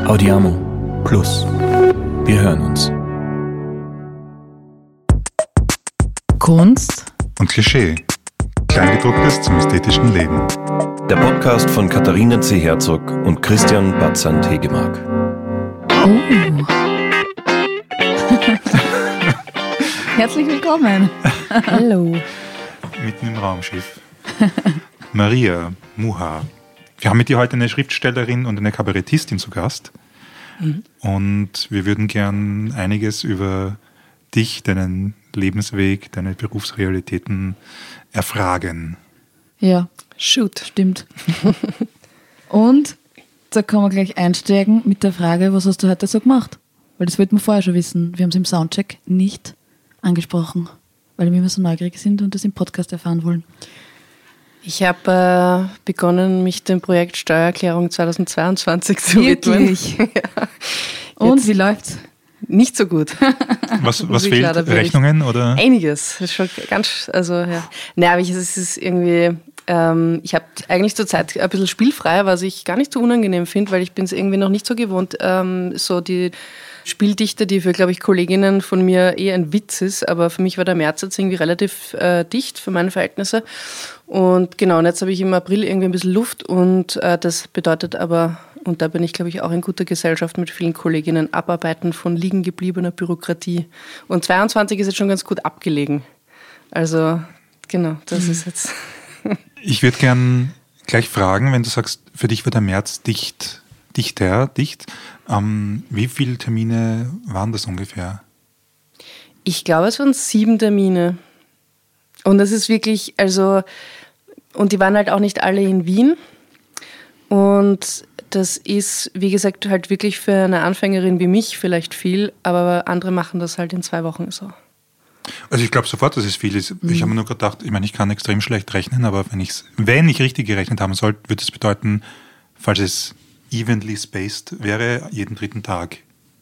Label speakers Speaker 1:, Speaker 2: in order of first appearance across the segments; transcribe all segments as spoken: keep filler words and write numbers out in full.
Speaker 1: Audiamo Plus. Wir hören uns.
Speaker 2: Kunst
Speaker 3: und Klischee. Kleingedrucktes zum ästhetischen Leben.
Speaker 1: Der Podcast von Katharina C. Herzog und Christian Batzand-Hegemark.
Speaker 2: Oh. Herzlich willkommen.
Speaker 4: Hallo.
Speaker 3: Mitten im Raumschiff. Maria Muha. Wir haben mit dir heute eine Schriftstellerin und eine Kabarettistin zu Gast. Mhm. Und wir würden gern einiges über dich, deinen Lebensweg, deine Berufsrealitäten erfragen.
Speaker 2: Ja, shoot, stimmt. Und da kann man gleich einsteigen mit der Frage, was hast du heute so gemacht? Weil das wollten wir vorher schon wissen. Wir haben es im Soundcheck nicht angesprochen, weil wir immer so neugierig sind und das im Podcast erfahren wollen.
Speaker 4: Ich habe äh, begonnen, mich dem Projekt Steuererklärung zweitausendzweiundzwanzig zu widmen. Ja.
Speaker 2: Und wie läuft's?
Speaker 4: Nicht so gut.
Speaker 3: Was, was fehlt? Rechnungen oder?
Speaker 4: Einiges. Das ist schon ganz, also ja. Nein, aber ich, es ist irgendwie, ähm, ich habe eigentlich zurzeit ein bisschen spielfrei, was ich gar nicht so unangenehm finde, weil ich bin es irgendwie noch nicht so gewohnt, ähm, so die Spieldichte, die für, glaube ich, Kolleginnen von mir eher ein Witz ist, aber für mich war der März jetzt irgendwie relativ äh, dicht für meine Verhältnisse. Und genau, und jetzt habe ich im April irgendwie ein bisschen Luft und äh, das bedeutet aber, und da bin ich, glaube ich, auch in guter Gesellschaft mit vielen Kolleginnen, Abarbeiten von liegen gebliebener Bürokratie. Und zweiundzwanzig ist jetzt schon ganz gut abgelegen. Also, genau, das mhm. ist jetzt...
Speaker 3: Ich würde gern gleich fragen, wenn du sagst, für dich war der März dicht, dichter, dicht, ähm, wie viele Termine waren das ungefähr?
Speaker 4: Ich glaube, es waren sieben Termine. Und das ist wirklich, also, und die waren halt auch nicht alle in Wien. Und das ist, wie gesagt, halt wirklich für eine Anfängerin wie mich vielleicht viel, aber andere machen das halt in zwei Wochen so.
Speaker 3: Also ich glaube sofort, dass es viel ist. Mhm. Ich habe mir nur gedacht, ich meine, ich kann extrem schlecht rechnen, aber wenn, ich's, wenn ich richtig gerechnet haben sollte, würde es bedeuten, falls es evenly spaced wäre, jeden dritten Tag.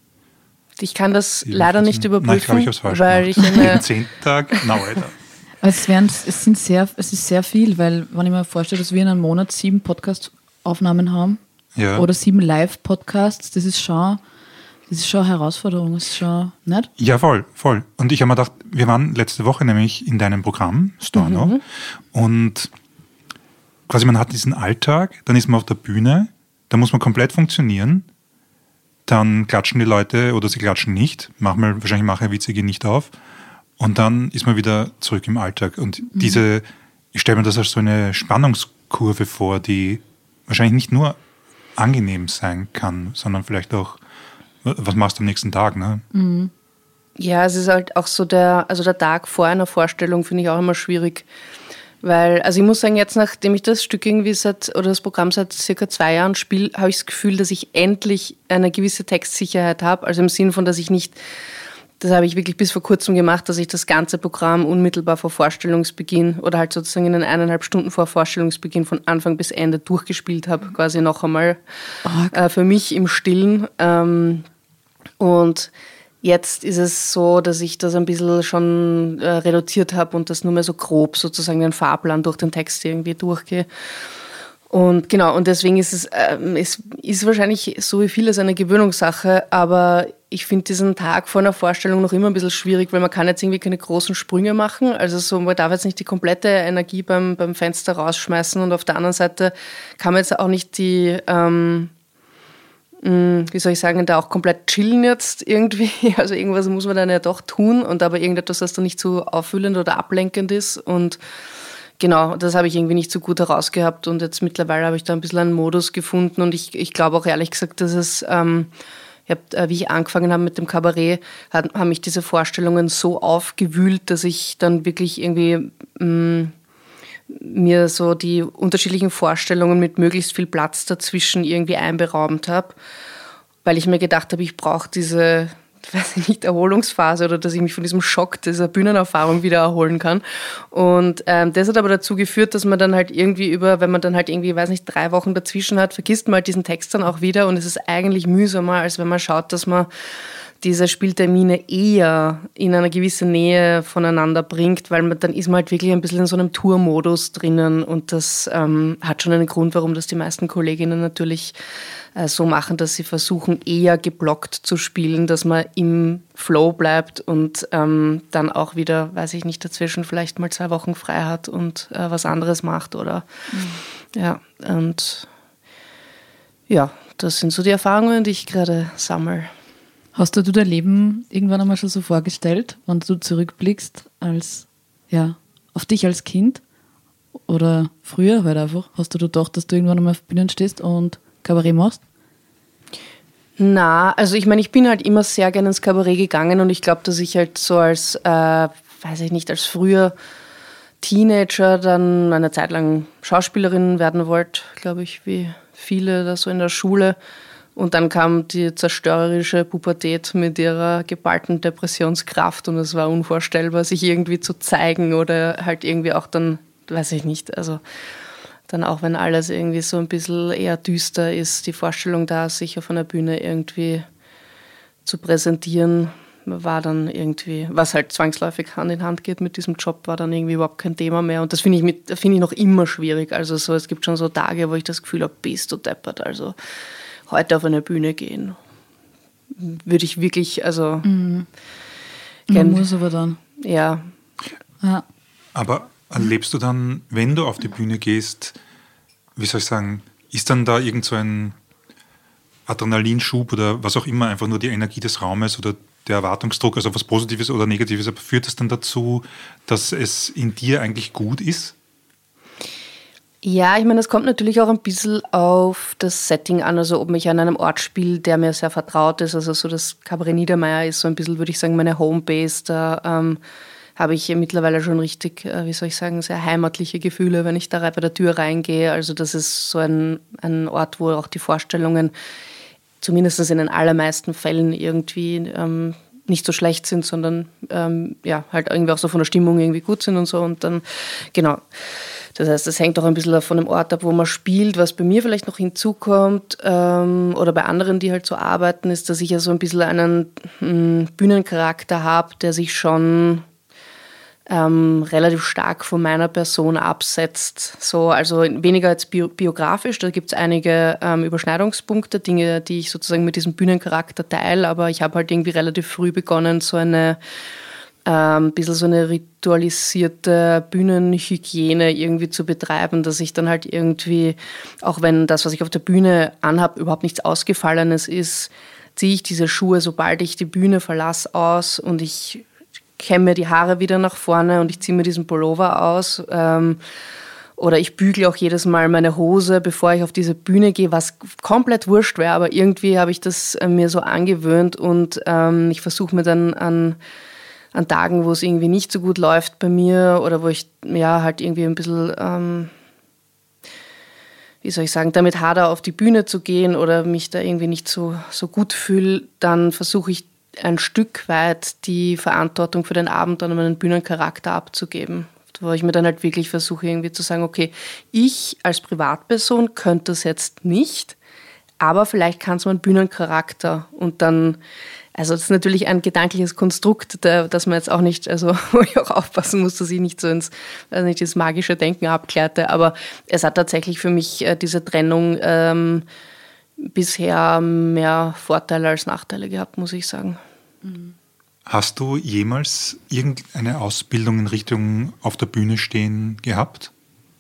Speaker 4: Ich kann das leider nicht überprüfen, Nein, ich glaub, ich hab's falsch weil
Speaker 3: gemacht.
Speaker 4: ich eine
Speaker 3: jeden zehnten Tag, na weiter.
Speaker 2: Es, wären, es, sind sehr, es ist sehr viel, weil wenn ich mir vorstelle, dass wir in einem Monat sieben Podcast-Aufnahmen haben
Speaker 3: ja.
Speaker 2: oder sieben Live-Podcasts, das ist schon, das ist schon eine Herausforderung, das ist schon, nicht?
Speaker 3: Ja, voll, voll. Und ich habe mir gedacht, wir waren letzte Woche nämlich in deinem Programm, Storno, mhm. und quasi man hat diesen Alltag, dann ist man auf der Bühne, da muss man komplett funktionieren, dann klatschen die Leute oder sie klatschen nicht, manchmal, wahrscheinlich mache ich Witze, gehen nicht auf. Und dann ist man wieder zurück im Alltag. Und mhm. diese, ich stelle mir das als so eine Spannungskurve vor, die wahrscheinlich nicht nur angenehm sein kann, sondern vielleicht auch, was machst du am nächsten Tag, ne?
Speaker 4: Mhm. Ja, es ist halt auch so der, also der Tag vor einer Vorstellung finde ich auch immer schwierig. Weil, also ich muss sagen, jetzt nachdem ich das Stück irgendwie seit, oder das Programm seit circa zwei Jahren spiele, habe ich das Gefühl, dass ich endlich eine gewisse Textsicherheit habe. Also im Sinn von, dass ich nicht... Das habe ich wirklich bis vor kurzem gemacht, dass ich das ganze Programm unmittelbar vor Vorstellungsbeginn oder halt sozusagen in den eineinhalb Stunden vor Vorstellungsbeginn von Anfang bis Ende durchgespielt habe, quasi noch einmal oh, äh, für mich im Stillen. Ähm, und jetzt ist es so, dass ich das ein bisschen schon äh, reduziert habe und das nur mehr so grob sozusagen den Fahrplan durch den Text irgendwie durchgehe. Und genau, und deswegen ist es, ähm, es ist wahrscheinlich so wie vieles eine Gewöhnungssache, aber ich finde diesen Tag vor einer Vorstellung noch immer ein bisschen schwierig, weil man kann jetzt irgendwie keine großen Sprünge machen, also so, man darf jetzt nicht die komplette Energie beim, beim Fenster rausschmeißen und auf der anderen Seite kann man jetzt auch nicht die, ähm, mh, wie soll ich sagen, da auch komplett chillen jetzt irgendwie, also irgendwas muss man dann ja doch tun und aber irgendetwas, das dann nicht so auffüllend oder ablenkend ist und genau, das habe ich irgendwie nicht so gut herausgehabt und jetzt mittlerweile habe ich da ein bisschen einen Modus gefunden und ich, ich glaube auch ehrlich gesagt, dass es, ähm, ich hab, äh, wie ich angefangen habe mit dem Kabarett, hat, haben mich diese Vorstellungen so aufgewühlt, dass ich dann wirklich irgendwie mh, mir so die unterschiedlichen Vorstellungen mit möglichst viel Platz dazwischen irgendwie einberaumt habe, weil ich mir gedacht habe, ich brauche diese... weiß ich nicht, Erholungsphase oder dass ich mich von diesem Schock dieser Bühnenerfahrung wieder erholen kann. Und ähm, das hat aber dazu geführt, dass man dann halt irgendwie über, wenn man dann halt irgendwie, weiß nicht, drei Wochen dazwischen hat, vergisst man halt diesen Text dann auch wieder und es ist eigentlich mühsamer, als wenn man schaut, dass man diese Spieltermine eher in eine gewisse Nähe voneinander bringt, weil man, dann ist man halt wirklich ein bisschen in so einem Tourmodus drinnen und das ähm, hat schon einen Grund, warum das die meisten Kolleginnen natürlich äh, so machen, dass sie versuchen, eher geblockt zu spielen, dass man im Flow bleibt und ähm, dann auch wieder, weiß ich nicht, dazwischen vielleicht mal zwei Wochen frei hat und äh, was anderes macht oder mhm. ja, und ja, das sind so die Erfahrungen, die ich gerade sammle.
Speaker 2: Hast du dir dein Leben irgendwann einmal schon so vorgestellt, wenn du zurückblickst als, ja, auf dich als Kind oder früher halt einfach? Hast du dir gedacht, dass du irgendwann einmal auf Bühnen stehst und Kabarett machst?
Speaker 4: Na, also ich meine, ich bin halt immer sehr gerne ins Kabarett gegangen und ich glaube, dass ich halt so als, äh, weiß ich nicht, als früher Teenager dann eine Zeit lang Schauspielerin werden wollte, glaube ich, wie viele da so in der Schule. Und dann kam die zerstörerische Pubertät mit ihrer geballten Depressionskraft und es war unvorstellbar, sich irgendwie zu zeigen oder halt irgendwie auch dann, weiß ich nicht, also dann auch wenn alles irgendwie so ein bisschen eher düster ist, die Vorstellung da, sich auf einer Bühne irgendwie zu präsentieren, war dann irgendwie, was halt zwangsläufig Hand in Hand geht mit diesem Job, war dann irgendwie überhaupt kein Thema mehr und das finde ich, mit, finde ich noch immer schwierig. Also so, es gibt schon so Tage, wo ich das Gefühl habe, bist du deppert, also heute auf eine Bühne gehen, würde ich wirklich, also...
Speaker 2: Mhm. Man muss aber dann.
Speaker 4: Ja.
Speaker 2: ja.
Speaker 3: Aber erlebst du dann, wenn du auf die Bühne gehst, wie soll ich sagen, ist dann da irgend so ein Adrenalinschub oder was auch immer, einfach nur die Energie des Raumes oder der Erwartungsdruck, also was Positives oder Negatives, aber führt das dann dazu, dass es in dir eigentlich gut ist?
Speaker 4: Ja, ich meine, es kommt natürlich auch ein bisschen auf das Setting an, also ob ich an einem Ort spiele, der mir sehr vertraut ist, also so das Kabarett Niedermeyer ist so ein bisschen, würde ich sagen, meine Homebase, da ähm, habe ich mittlerweile schon richtig, äh, wie soll ich sagen, sehr heimatliche Gefühle, wenn ich da bei der Tür reingehe, also das ist so ein, ein Ort, wo auch die Vorstellungen zumindest in den allermeisten Fällen irgendwie ähm, nicht so schlecht sind, sondern ähm, ja, halt irgendwie auch so von der Stimmung irgendwie gut sind und so und dann, genau. Das heißt, es hängt auch ein bisschen von dem Ort ab, wo man spielt. Was bei mir vielleicht noch hinzukommt ähm, oder bei anderen, die halt so arbeiten, ist, dass ich ja so ein bisschen einen mh, Bühnencharakter habe, der sich schon ähm, relativ stark von meiner Person absetzt. So, also weniger als bio- biografisch, da gibt es einige ähm, Überschneidungspunkte, Dinge, die ich sozusagen mit diesem Bühnencharakter teile, aber ich habe halt irgendwie relativ früh begonnen, so eine ein bisschen so eine ritualisierte Bühnenhygiene irgendwie zu betreiben, dass ich dann halt irgendwie, auch wenn das, was ich auf der Bühne anhabe, überhaupt nichts Ausgefallenes ist, ziehe ich diese Schuhe, sobald ich die Bühne verlasse, aus und ich kämme mir die Haare wieder nach vorne und ich ziehe mir diesen Pullover aus. Ähm, Oder ich bügle auch jedes Mal meine Hose, bevor ich auf diese Bühne gehe, was komplett wurscht wäre, aber irgendwie habe ich das mir so angewöhnt und ähm, ich versuche mir dann an an Tagen, wo es irgendwie nicht so gut läuft bei mir oder wo ich ja halt irgendwie ein bisschen, ähm, wie soll ich sagen, damit hader auf die Bühne zu gehen oder mich da irgendwie nicht so, so gut fühle, dann versuche ich ein Stück weit die Verantwortung für den Abend an meinen Bühnencharakter abzugeben. Wo ich mir dann halt wirklich versuche irgendwie zu sagen, okay, ich als Privatperson könnte das jetzt nicht, aber vielleicht kann es mein Bühnencharakter und dann... Also das ist natürlich ein gedankliches Konstrukt, das man jetzt auch nicht, also wo ich auch aufpassen muss, dass ich nicht so ins, also nicht das magische Denken abgleite, aber es hat tatsächlich für mich äh, diese Trennung ähm, bisher mehr Vorteile als Nachteile gehabt, muss ich sagen.
Speaker 3: Hast du jemals irgendeine Ausbildung in Richtung auf der Bühne stehen gehabt?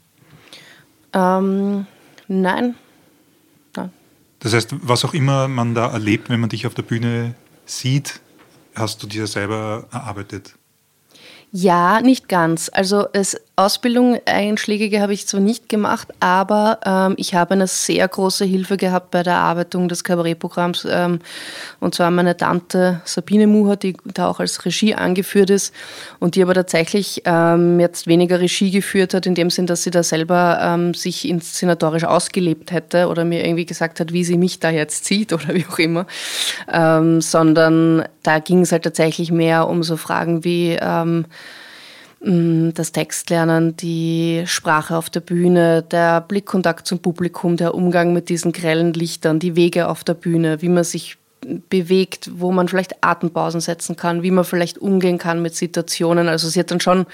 Speaker 4: Ähm, nein. Nein.
Speaker 3: Das heißt, was auch immer man da erlebt, wenn man dich auf der Bühne sieht, hast du dir selber erarbeitet?
Speaker 4: Ja, nicht ganz. Also es, Ausbildung, einschlägige habe ich zwar nicht gemacht, aber ähm, ich habe eine sehr große Hilfe gehabt bei der Erarbeitung des Kabarettprogramms. Ähm, und zwar meine Tante Sabine Muher, die da auch als Regie angeführt ist und die aber tatsächlich ähm, jetzt weniger Regie geführt hat, in dem Sinn, dass sie da selber ähm, sich inszenatorisch ausgelebt hätte oder mir irgendwie gesagt hat, wie sie mich da jetzt sieht oder wie auch immer. Ähm, sondern da ging es halt tatsächlich mehr um so Fragen wie ähm, das Textlernen, die Sprache auf der Bühne, der Blickkontakt zum Publikum, der Umgang mit diesen grellen Lichtern, die Wege auf der Bühne, wie man sich bewegt, wo man vielleicht Atempausen setzen kann, wie man vielleicht umgehen kann mit Situationen. Also sie hat dann schon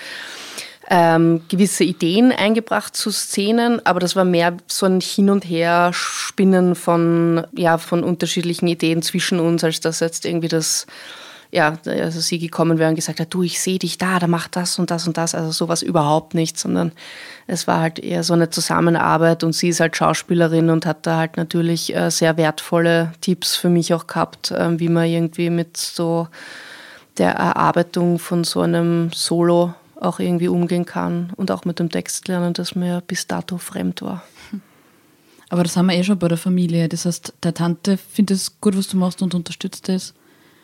Speaker 4: ähm, gewisse Ideen eingebracht zu Szenen, aber das war mehr so ein Hin- und Her-Spinnen von, ja, von unterschiedlichen Ideen zwischen uns, als dass jetzt irgendwie das, ja, also sie gekommen wäre und gesagt hat, du, ich sehe dich da, da mach das und das und das, also sowas überhaupt nicht, sondern es war halt eher so eine Zusammenarbeit und sie ist halt Schauspielerin und hat da halt natürlich äh, sehr wertvolle Tipps für mich auch gehabt, äh, wie man irgendwie mit so der Erarbeitung von so einem Solo auch irgendwie umgehen kann und auch mit dem Text lernen, das mir bis dato fremd war.
Speaker 2: Aber das haben wir eh schon bei der Familie. Das heißt, deine Tante findet es gut, was du machst und unterstützt es.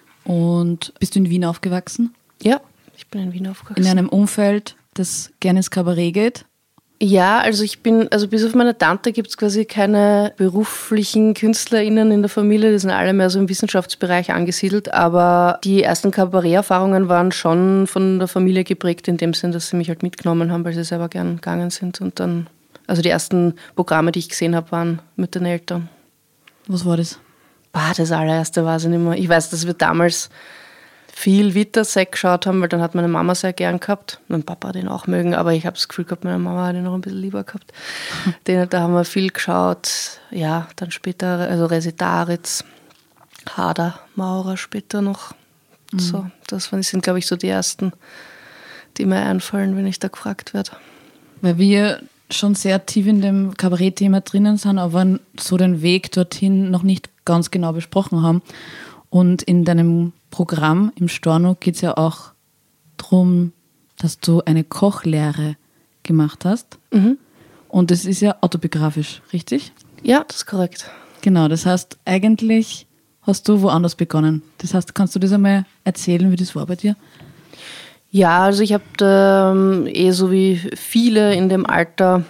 Speaker 2: Und bist du in Wien aufgewachsen?
Speaker 4: Ja, ich bin in Wien aufgewachsen.
Speaker 2: In einem Umfeld, das gerne ins Kabarett geht?
Speaker 4: Ja, also ich bin, also bis auf meine Tante gibt es quasi keine beruflichen KünstlerInnen in der Familie, die sind alle mehr so im Wissenschaftsbereich angesiedelt, aber die ersten Kabarett-Erfahrungen waren schon von der Familie geprägt, in dem Sinn, dass sie mich halt mitgenommen haben, weil sie selber gern gegangen sind und dann, also die ersten Programme, die ich gesehen habe, waren mit den Eltern.
Speaker 2: Was war das?
Speaker 4: Bah, das allererste weiß ich nicht mehr. Ich weiß, dass wir damals viel Wittersek geschaut haben, weil dann hat meine Mama sehr gern gehabt. Mein Papa hat ihn auch mögen, aber ich habe das Gefühl gehabt, meine Mama hat ihn noch ein bisschen lieber gehabt. Den, da haben wir viel geschaut. Ja, dann später, also Resitaritz, Hader, Maurer später noch. Mhm. So, das sind, glaube ich, so die ersten, die mir einfallen, wenn ich da gefragt werde.
Speaker 2: Weil wir schon sehr tief in dem Kabarett-Thema drinnen sind, aber so den Weg dorthin noch nicht ganz genau besprochen haben. Und in deinem Programm im Storno geht es ja auch darum, dass du eine Kochlehre gemacht hast. Mhm. Und das ist ja autobiografisch, richtig?
Speaker 4: Ja, das ist korrekt.
Speaker 2: Genau, das heißt, eigentlich hast du woanders begonnen. Das heißt, kannst du das einmal erzählen, wie das war bei dir?
Speaker 4: Ja, also ich habe ähm, eh so wie viele in dem Alter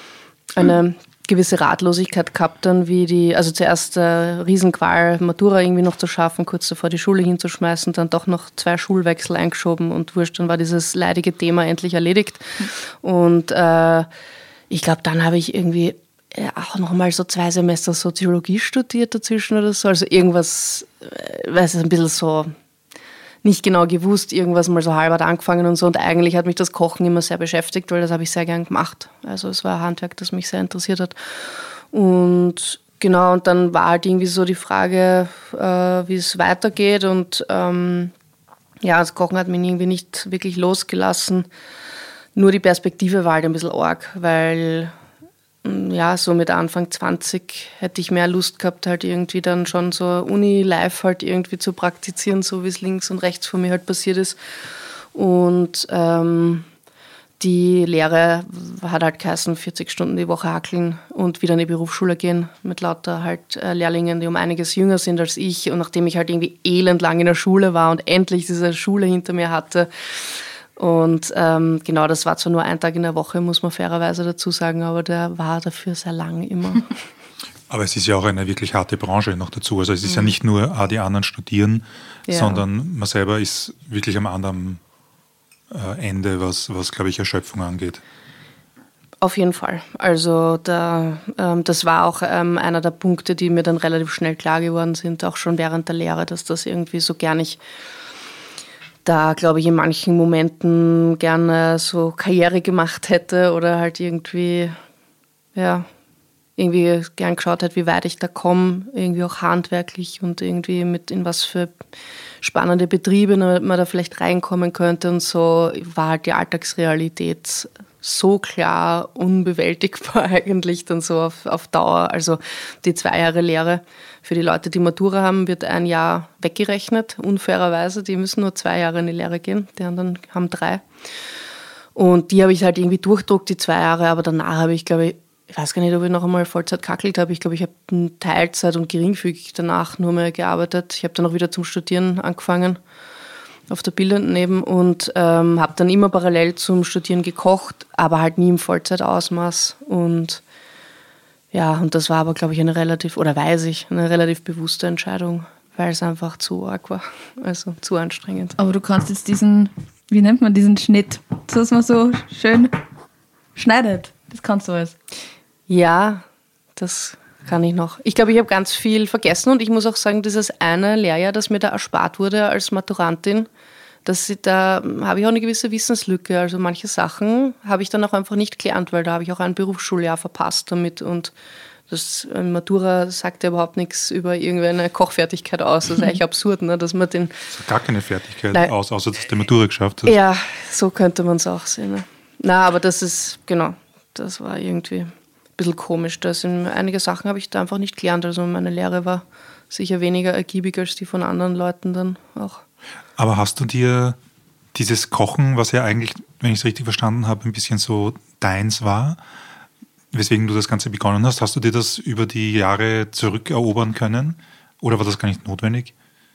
Speaker 4: eine gewisse Ratlosigkeit gehabt, dann wie die, also zuerst äh, Riesenqual, Matura irgendwie noch zu schaffen, kurz davor die Schule hinzuschmeißen, dann doch noch zwei Schulwechsel eingeschoben und wurscht, dann war dieses leidige Thema endlich erledigt. Und äh, ich glaube, dann habe ich irgendwie ja, auch noch mal so zwei Semester Soziologie studiert dazwischen oder so, also irgendwas, äh, weiß ich, ein bisschen so nicht genau gewusst, irgendwas mal so halb angefangen und so. Und eigentlich hat mich das Kochen immer sehr beschäftigt, weil das habe ich sehr gern gemacht. Also es war ein Handwerk, das mich sehr interessiert hat. Und genau, und dann war halt irgendwie so die Frage, äh, wie es weitergeht. Und ähm, ja, das Kochen hat mich irgendwie nicht wirklich losgelassen. Nur die Perspektive war halt ein bisschen arg, weil ja, so mit Anfang zwanzig hätte ich mehr Lust gehabt, halt irgendwie dann schon so Uni-Life halt irgendwie zu praktizieren, so wie es links und rechts von mir halt passiert ist. Und ähm, die Lehre hat halt geheißen, vierzig Stunden die Woche hackeln und wieder in die Berufsschule gehen mit lauter halt äh, Lehrlingen, die um einiges jünger sind als ich. Und nachdem ich halt irgendwie elendlang in der Schule war und endlich diese Schule hinter mir hatte, und ähm, genau, das war zwar nur ein Tag in der Woche, muss man fairerweise dazu sagen, aber der war dafür sehr lang immer.
Speaker 3: Aber es ist ja auch eine wirklich harte Branche noch dazu. Also es ist mhm. ja nicht nur, ah, die anderen studieren, ja. sondern man selber ist wirklich am anderen äh, Ende, was, was glaube ich, Erschöpfung angeht.
Speaker 4: Auf jeden Fall. Also da, ähm, das war auch ähm, einer der Punkte, die mir dann relativ schnell klar geworden sind, auch schon während der Lehre, dass das irgendwie so gar nicht da, glaube ich, in manchen Momenten gerne so Karriere gemacht hätte oder halt irgendwie, ja, irgendwie gern geschaut hätte, wie weit ich da komme, irgendwie auch handwerklich und irgendwie mit in was für spannende Betriebe man da vielleicht reinkommen könnte und so, war halt die Alltagsrealität so klar unbewältigbar eigentlich dann so auf, auf Dauer. Also die zwei Jahre Lehre für die Leute, die Matura haben, wird ein Jahr weggerechnet, unfairerweise. Die müssen nur zwei Jahre in die Lehre gehen, die anderen haben drei. Und die habe ich halt irgendwie durchdruckt, die zwei Jahre, aber danach habe ich, glaube ich, ich weiß gar nicht, ob ich noch einmal Vollzeit kackelt habe. Ich glaube, ich habe Teilzeit und geringfügig danach nur mehr gearbeitet. Ich habe dann auch wieder zum Studieren angefangen, auf der Bildenden eben, und ähm, habe dann immer parallel zum Studieren gekocht, aber halt nie im Vollzeitausmaß. Und ja, und das war aber, glaube ich, eine relativ, oder weiß ich, eine relativ bewusste Entscheidung, weil es einfach zu arg war, also zu anstrengend.
Speaker 2: Aber du kannst jetzt diesen, wie nennt man diesen Schnitt, dass man so schön schneidet, das kannst du alles.
Speaker 4: Ja, das kann ich noch. Ich glaube, ich habe ganz viel vergessen und ich muss auch sagen, dieses eine Lehrjahr, das mir da erspart wurde als Maturantin, dass ich, da habe ich auch eine gewisse Wissenslücke. Also manche Sachen habe ich dann auch einfach nicht gelernt, weil da habe ich auch ein Berufsschuljahr verpasst damit und das Matura sagt ja überhaupt nichts über irgendeine Kochfertigkeit aus. Das ist eigentlich absurd, ne? Dass man den...
Speaker 3: Das hat gar keine Fertigkeit
Speaker 4: Nein.
Speaker 3: aus, außer dass du die Matura geschafft hast.
Speaker 4: Ja, so könnte man es auch sehen. Ne? Na, aber das ist, genau, das war irgendwie ein bisschen komisch. Da sind einige Sachen habe ich da einfach nicht gelernt. Also meine Lehre war sicher weniger ergiebig als die von anderen Leuten dann auch.
Speaker 3: Aber hast du dir dieses Kochen, was ja eigentlich, wenn ich es richtig verstanden habe, ein bisschen so deins war, weswegen du das Ganze begonnen hast, hast du dir das über die Jahre zurückerobern können? Oder war das gar nicht notwendig?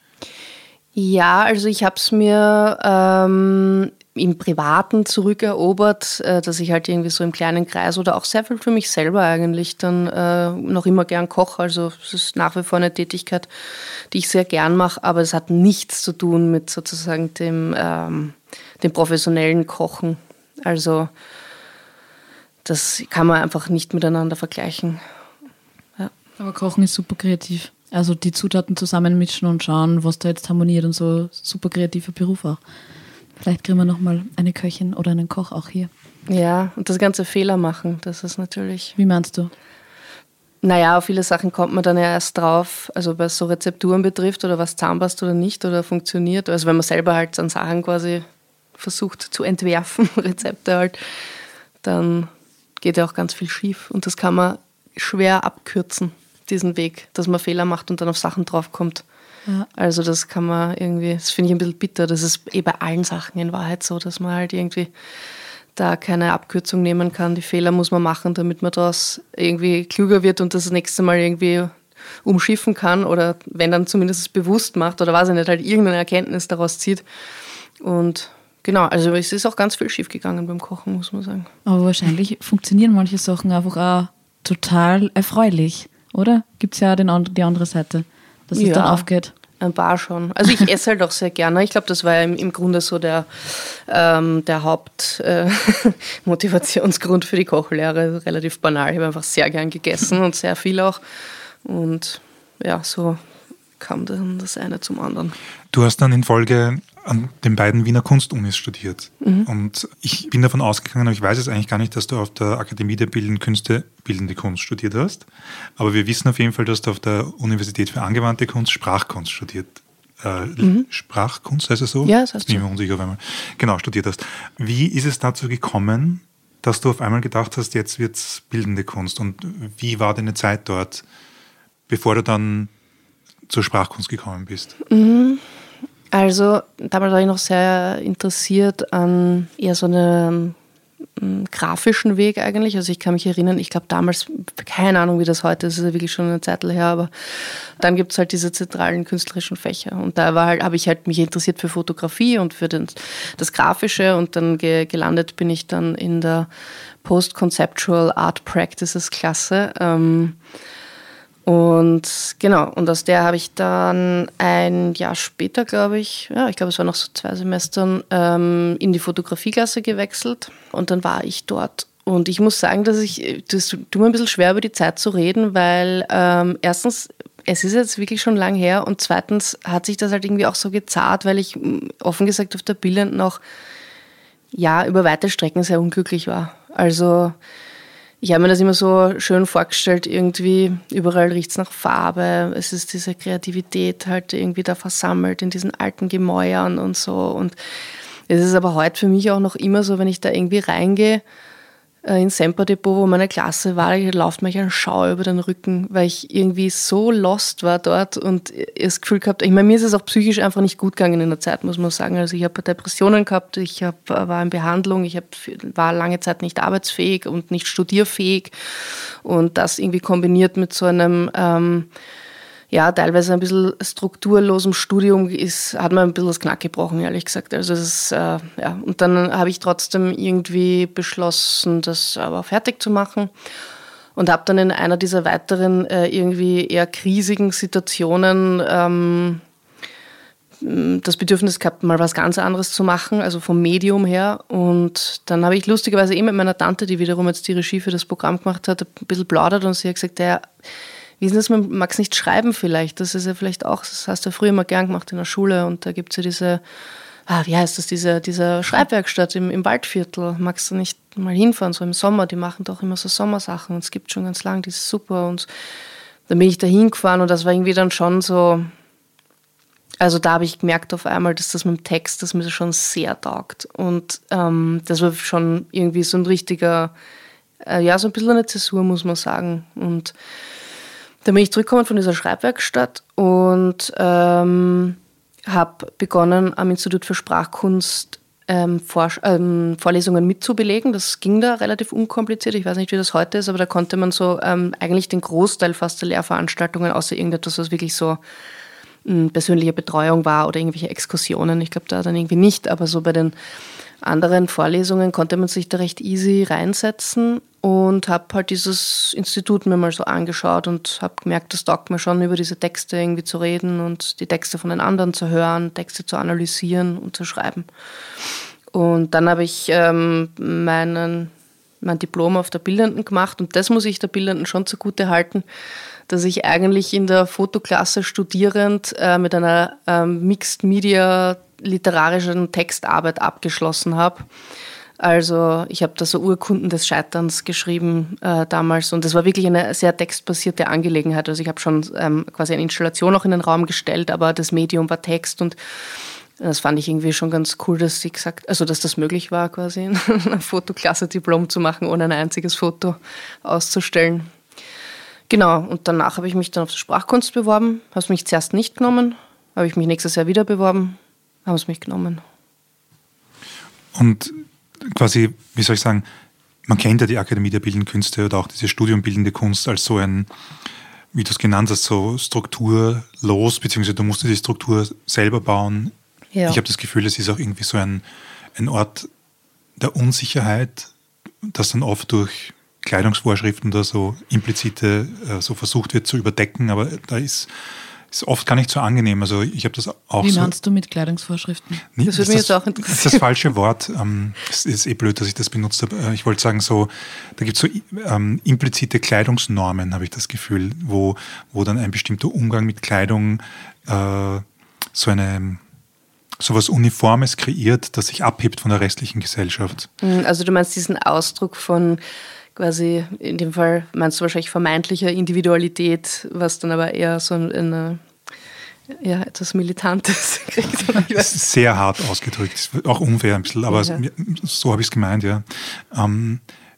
Speaker 4: Ja, also ich habe es mir ähm, im Privaten zurückerobert, äh, dass ich halt irgendwie so im kleinen Kreis oder auch sehr viel für mich selber eigentlich dann äh, noch immer gern koche. Also es ist nach wie vor eine Tätigkeit, die ich sehr gern mache, aber es hat nichts zu tun mit sozusagen dem, ähm, dem professionellen Kochen. Also das kann man einfach nicht miteinander vergleichen. Ja.
Speaker 2: Aber Kochen ist super kreativ. Also die Zutaten zusammenmischen und schauen, was da jetzt harmoniert und so. Super kreativer Beruf auch. Vielleicht kriegen wir nochmal eine Köchin oder einen Koch auch hier.
Speaker 4: Ja, und das ganze Fehler machen, das ist natürlich...
Speaker 2: Wie meinst du?
Speaker 4: Naja, auf viele Sachen kommt man dann ja erst drauf, also was so Rezepturen betrifft oder was zusammenpasst oder nicht oder funktioniert. Also wenn man selber halt an Sachen quasi versucht zu entwerfen, Rezepte halt, dann geht ja auch ganz viel schief. Und das kann man schwer abkürzen, diesen Weg, dass man Fehler macht und dann auf Sachen draufkommt. Ja. Also das kann man irgendwie, das finde ich ein bisschen bitter. Das ist eh bei allen Sachen in Wahrheit so, dass man halt irgendwie da keine Abkürzung nehmen kann. Die Fehler muss man machen, damit man daraus irgendwie klüger wird und das nächste Mal irgendwie umschiffen kann oder wenn dann zumindest bewusst macht oder weiß ich nicht, halt irgendeine Erkenntnis daraus zieht. Und genau, also es ist auch ganz viel schief gegangen beim Kochen, muss man sagen.
Speaker 2: Aber wahrscheinlich funktionieren manche Sachen einfach auch total erfreulich, oder? Gibt es ja den, die andere Seite, dass es
Speaker 4: ja,
Speaker 2: dann aufgeht.
Speaker 4: Ein paar schon. Also ich esse halt auch sehr gerne. Ich glaube, das war ja im, im Grunde so der, ähm, der Hauptmotivationsgrund äh, für die Kochlehre. Relativ banal. Ich habe einfach sehr gern gegessen und sehr viel auch. Und ja, so kam dann das eine zum anderen.
Speaker 3: Du hast dann in Folge an den beiden Wiener Kunstunis studiert. Mhm. Und ich bin davon ausgegangen, aber ich weiß es eigentlich gar nicht, dass du auf der Akademie der Bildenden Künste Bildende Kunst studiert hast. Aber wir wissen auf jeden Fall, dass du auf der Universität für angewandte Kunst Sprachkunst studiert. Äh, mhm. Sprachkunst, heißt es so?
Speaker 4: Ja, das heißt
Speaker 3: bin ich mir unsicher auf einmal. Genau, studiert hast. Wie ist es dazu gekommen, dass du auf einmal gedacht hast, jetzt wird es bildende Kunst? Und wie war deine Zeit dort, bevor du dann zur Sprachkunst gekommen bist?
Speaker 4: Mhm. Also damals war ich noch sehr interessiert an eher so einem ähm, grafischen Weg eigentlich. Also ich kann mich erinnern, ich glaube damals, keine Ahnung wie das heute ist, das ist ja wirklich schon eine Zeit her, aber dann gibt es halt diese zentralen künstlerischen Fächer. Und da war halt, habe ich halt mich interessiert für Fotografie und für den, das Grafische und dann ge, gelandet bin ich dann in der Post-Conceptual Art Practices Klasse. Ähm, Und genau, und aus der habe ich dann ein Jahr später, glaube ich, ja, ich glaube, es war noch so zwei Semestern, ähm, in die Fotografieklasse gewechselt. Und dann war ich dort. Und ich muss sagen, dass ich, das tut mir ein bisschen schwer, über die Zeit zu reden, weil ähm, erstens, es ist jetzt wirklich schon lang her und zweitens hat sich das halt irgendwie auch so gezahlt, weil ich offen gesagt auf der Bildenden auch, ja, über weite Strecken sehr unglücklich war. Also ich habe mir das immer so schön vorgestellt, irgendwie überall riecht es nach Farbe, es ist diese Kreativität halt irgendwie da versammelt in diesen alten Gemäuern und so. Und es ist aber heute für mich auch noch immer so, wenn ich da irgendwie reingehe, äh, ins Semper-Depot, wo meine Klasse war, da läuft mir ein Schauer über den Rücken, weil ich irgendwie so lost war dort und das Gefühl gehabt, ich meine, mir ist es auch psychisch einfach nicht gut gegangen in der Zeit, muss man sagen. Also ich habe Depressionen gehabt, ich hab, war in Behandlung, ich hab, war lange Zeit nicht arbeitsfähig und nicht studierfähig und das irgendwie kombiniert mit so einem ähm, ja, teilweise ein bisschen strukturlosem Studium ist, hat mir ein bisschen das Knack gebrochen, ehrlich gesagt. Also das ist, äh, ja. Und dann habe ich trotzdem irgendwie beschlossen, das aber fertig zu machen und habe dann in einer dieser weiteren äh, irgendwie eher krisigen Situationen ähm, das Bedürfnis gehabt, mal was ganz anderes zu machen, also vom Medium her. Und dann habe ich lustigerweise eh mit meiner Tante, die wiederum jetzt die Regie für das Programm gemacht hat, ein bisschen plaudert und sie hat gesagt, ja, wie ist das, man mag es nicht schreiben vielleicht, das ist ja vielleicht auch, das hast du ja früher immer gern gemacht in der Schule und da gibt es ja diese, ah, wie heißt das, diese, diese Schreibwerkstatt im, im Waldviertel, magst du nicht mal hinfahren, so im Sommer, die machen doch immer so Sommersachen und es gibt schon ganz lang, die ist super und dann bin ich da hingefahren und das war irgendwie dann schon so, also da habe ich gemerkt auf einmal, dass das mit dem Text, das mir schon sehr taugt und ähm, das war schon irgendwie so ein richtiger, äh, ja, so ein bisschen eine Zäsur, muss man sagen und dann bin ich zurückgekommen von dieser Schreibwerkstatt und ähm, habe begonnen, am Institut für Sprachkunst ähm, Vor- ähm, Vorlesungen mitzubelegen. Das ging da relativ unkompliziert. Ich weiß nicht, wie das heute ist, aber da konnte man so ähm, eigentlich den Großteil fast der Lehrveranstaltungen, außer irgendetwas, was wirklich so mh, persönliche Betreuung war oder irgendwelche Exkursionen. Ich glaube, da dann irgendwie nicht, aber so bei den anderen Vorlesungen konnte man sich da recht easy reinsetzen und habe halt dieses Institut mir mal so angeschaut und habe gemerkt, das taugt mir schon, über diese Texte irgendwie zu reden und die Texte von den anderen zu hören, Texte zu analysieren und zu schreiben. Und dann habe ich ähm, meinen, mein Diplom auf der Bildenden gemacht und das muss ich der Bildenden schon zugute halten, dass ich eigentlich in der Fotoklasse studierend äh, mit einer ähm, Mixed Media literarischen Textarbeit abgeschlossen habe. Also ich habe da so Urkunden des Scheiterns geschrieben äh, damals und das war wirklich eine sehr textbasierte Angelegenheit. Also ich habe schon ähm, quasi eine Installation auch in den Raum gestellt, aber das Medium war Text und das fand ich irgendwie schon ganz cool, dass sie gesagt, also dass das möglich war, quasi ein Fotoklasse-Diplom zu machen, ohne ein einziges Foto auszustellen. Genau, und danach habe ich mich dann auf die Sprachkunst beworben, habe es mich zuerst nicht genommen, habe ich mich nächstes Jahr wieder beworben, haben es mich genommen.
Speaker 3: Und quasi, wie soll ich sagen, man kennt ja die Akademie der Bildenden Künste oder auch diese Studium Bildende Kunst als so ein, wie du es genannt hast, so strukturlos, beziehungsweise du musst die Struktur selber bauen. Ja. Ich habe das Gefühl, es ist auch irgendwie so ein, ein Ort der Unsicherheit, das dann oft durch Kleidungsvorschriften oder so implizite äh, so versucht wird zu überdecken, aber da ist ist oft gar nicht so angenehm. Also ich habe das auch
Speaker 2: Wie
Speaker 3: so... Wie
Speaker 2: meinst du mit Kleidungsvorschriften?
Speaker 3: Nee, das würde mich jetzt auch interessieren. Das ist das falsche Wort. Ähm, es ist eh blöd, dass ich das benutzt habe. Ich wollte sagen, so, da gibt es so ähm, implizite Kleidungsnormen, habe ich das Gefühl, wo, wo dann ein bestimmter Umgang mit Kleidung äh, so eine... so was Uniformes kreiert, das sich abhebt von der restlichen Gesellschaft.
Speaker 4: Also du meinst diesen Ausdruck von quasi, in dem Fall meinst du wahrscheinlich vermeintlicher Individualität, was dann aber eher so eine, ja, etwas Militantes kriegt.
Speaker 3: Das ist sehr hart ausgedrückt, auch unfair ein bisschen, aber ja. So habe ich es gemeint, ja. Ähm,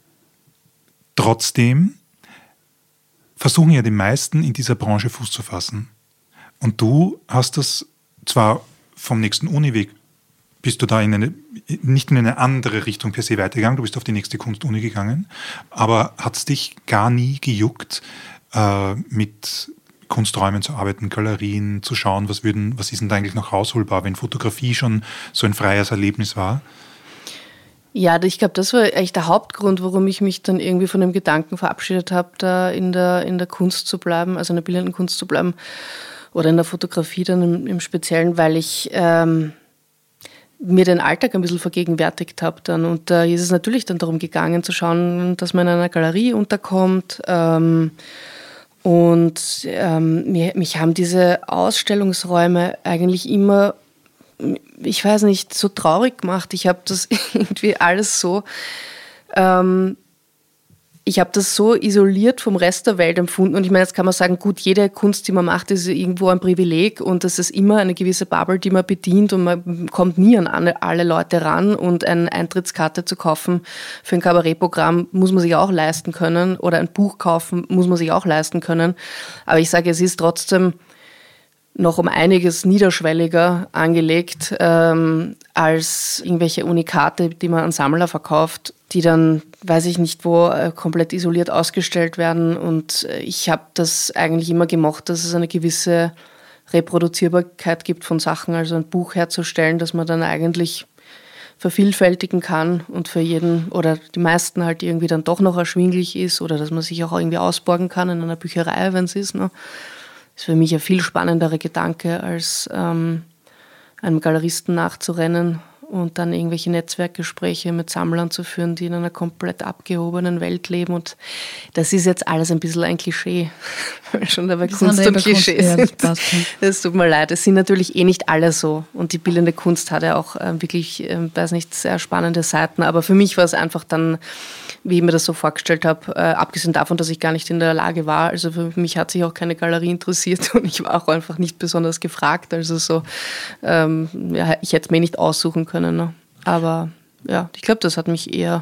Speaker 3: trotzdem versuchen ja die meisten in dieser Branche Fuß zu fassen. Und du hast das zwar vom nächsten Uniweg, bist du da in eine, nicht in eine andere Richtung per se weitergegangen, du bist auf die nächste Kunstuni gegangen, aber hat es dich gar nie gejuckt, äh, mit Kunsträumen zu arbeiten, Galerien, zu schauen, was, würden, was ist denn da eigentlich noch rausholbar, wenn Fotografie schon so ein freies Erlebnis war?
Speaker 4: Ja, ich glaube, das war eigentlich der Hauptgrund, warum ich mich dann irgendwie von dem Gedanken verabschiedet habe, da in der, in der Kunst zu bleiben, also in der bildenden Kunst zu bleiben oder in der Fotografie dann im, im Speziellen, weil ich ähm, mir den Alltag ein bisschen vergegenwärtigt habe dann. Und da ist es natürlich dann darum gegangen, zu schauen, dass man in einer Galerie unterkommt. Ähm, und ähm, mich, mich haben diese Ausstellungsräume eigentlich immer, ich weiß nicht, so traurig gemacht. Ich habe das irgendwie alles so, ähm, ich habe das so isoliert vom Rest der Welt empfunden. Und ich meine, jetzt kann man sagen, gut, jede Kunst, die man macht, ist irgendwo ein Privileg und das ist immer eine gewisse Bubble, die man bedient und man kommt nie an alle Leute ran und eine Eintrittskarte zu kaufen für ein Kabarettprogramm muss man sich auch leisten können oder ein Buch kaufen muss man sich auch leisten können. Aber ich sage, es ist trotzdem noch um einiges niederschwelliger angelegt ähm, als irgendwelche Unikate, die man an Sammler verkauft, die dann, weiß ich nicht wo, äh, komplett isoliert ausgestellt werden. Und äh, ich habe das eigentlich immer gemocht, dass es eine gewisse Reproduzierbarkeit gibt von Sachen, also ein Buch herzustellen, das man dann eigentlich vervielfältigen kann und für jeden oder die meisten halt irgendwie dann doch noch erschwinglich ist oder dass man sich auch irgendwie ausborgen kann in einer Bücherei, wenn es ist, ne? Das ist für mich ein viel spannenderer Gedanke, als ähm, einem Galeristen nachzurennen und dann irgendwelche Netzwerkgespräche mit Sammlern zu führen, die in einer komplett abgehobenen Welt leben. Und das ist jetzt alles ein bisschen ein Klischee, weil schon dabei Kunst und Klischee sind. Ja, das tut mir leid. Es sind natürlich eh nicht alle so. Und die bildende Kunst hat ja auch äh, wirklich, äh, weiß nicht, sehr spannende Seiten. Aber für mich war es einfach dann, wie ich mir das so vorgestellt habe, äh, abgesehen davon, dass ich gar nicht in der Lage war. Also für mich hat sich auch keine Galerie interessiert und ich war auch einfach nicht besonders gefragt. Also so, ähm, ja, ich hätte es mir nicht aussuchen können. Ne? Aber ja, ich glaube, das hat mich eher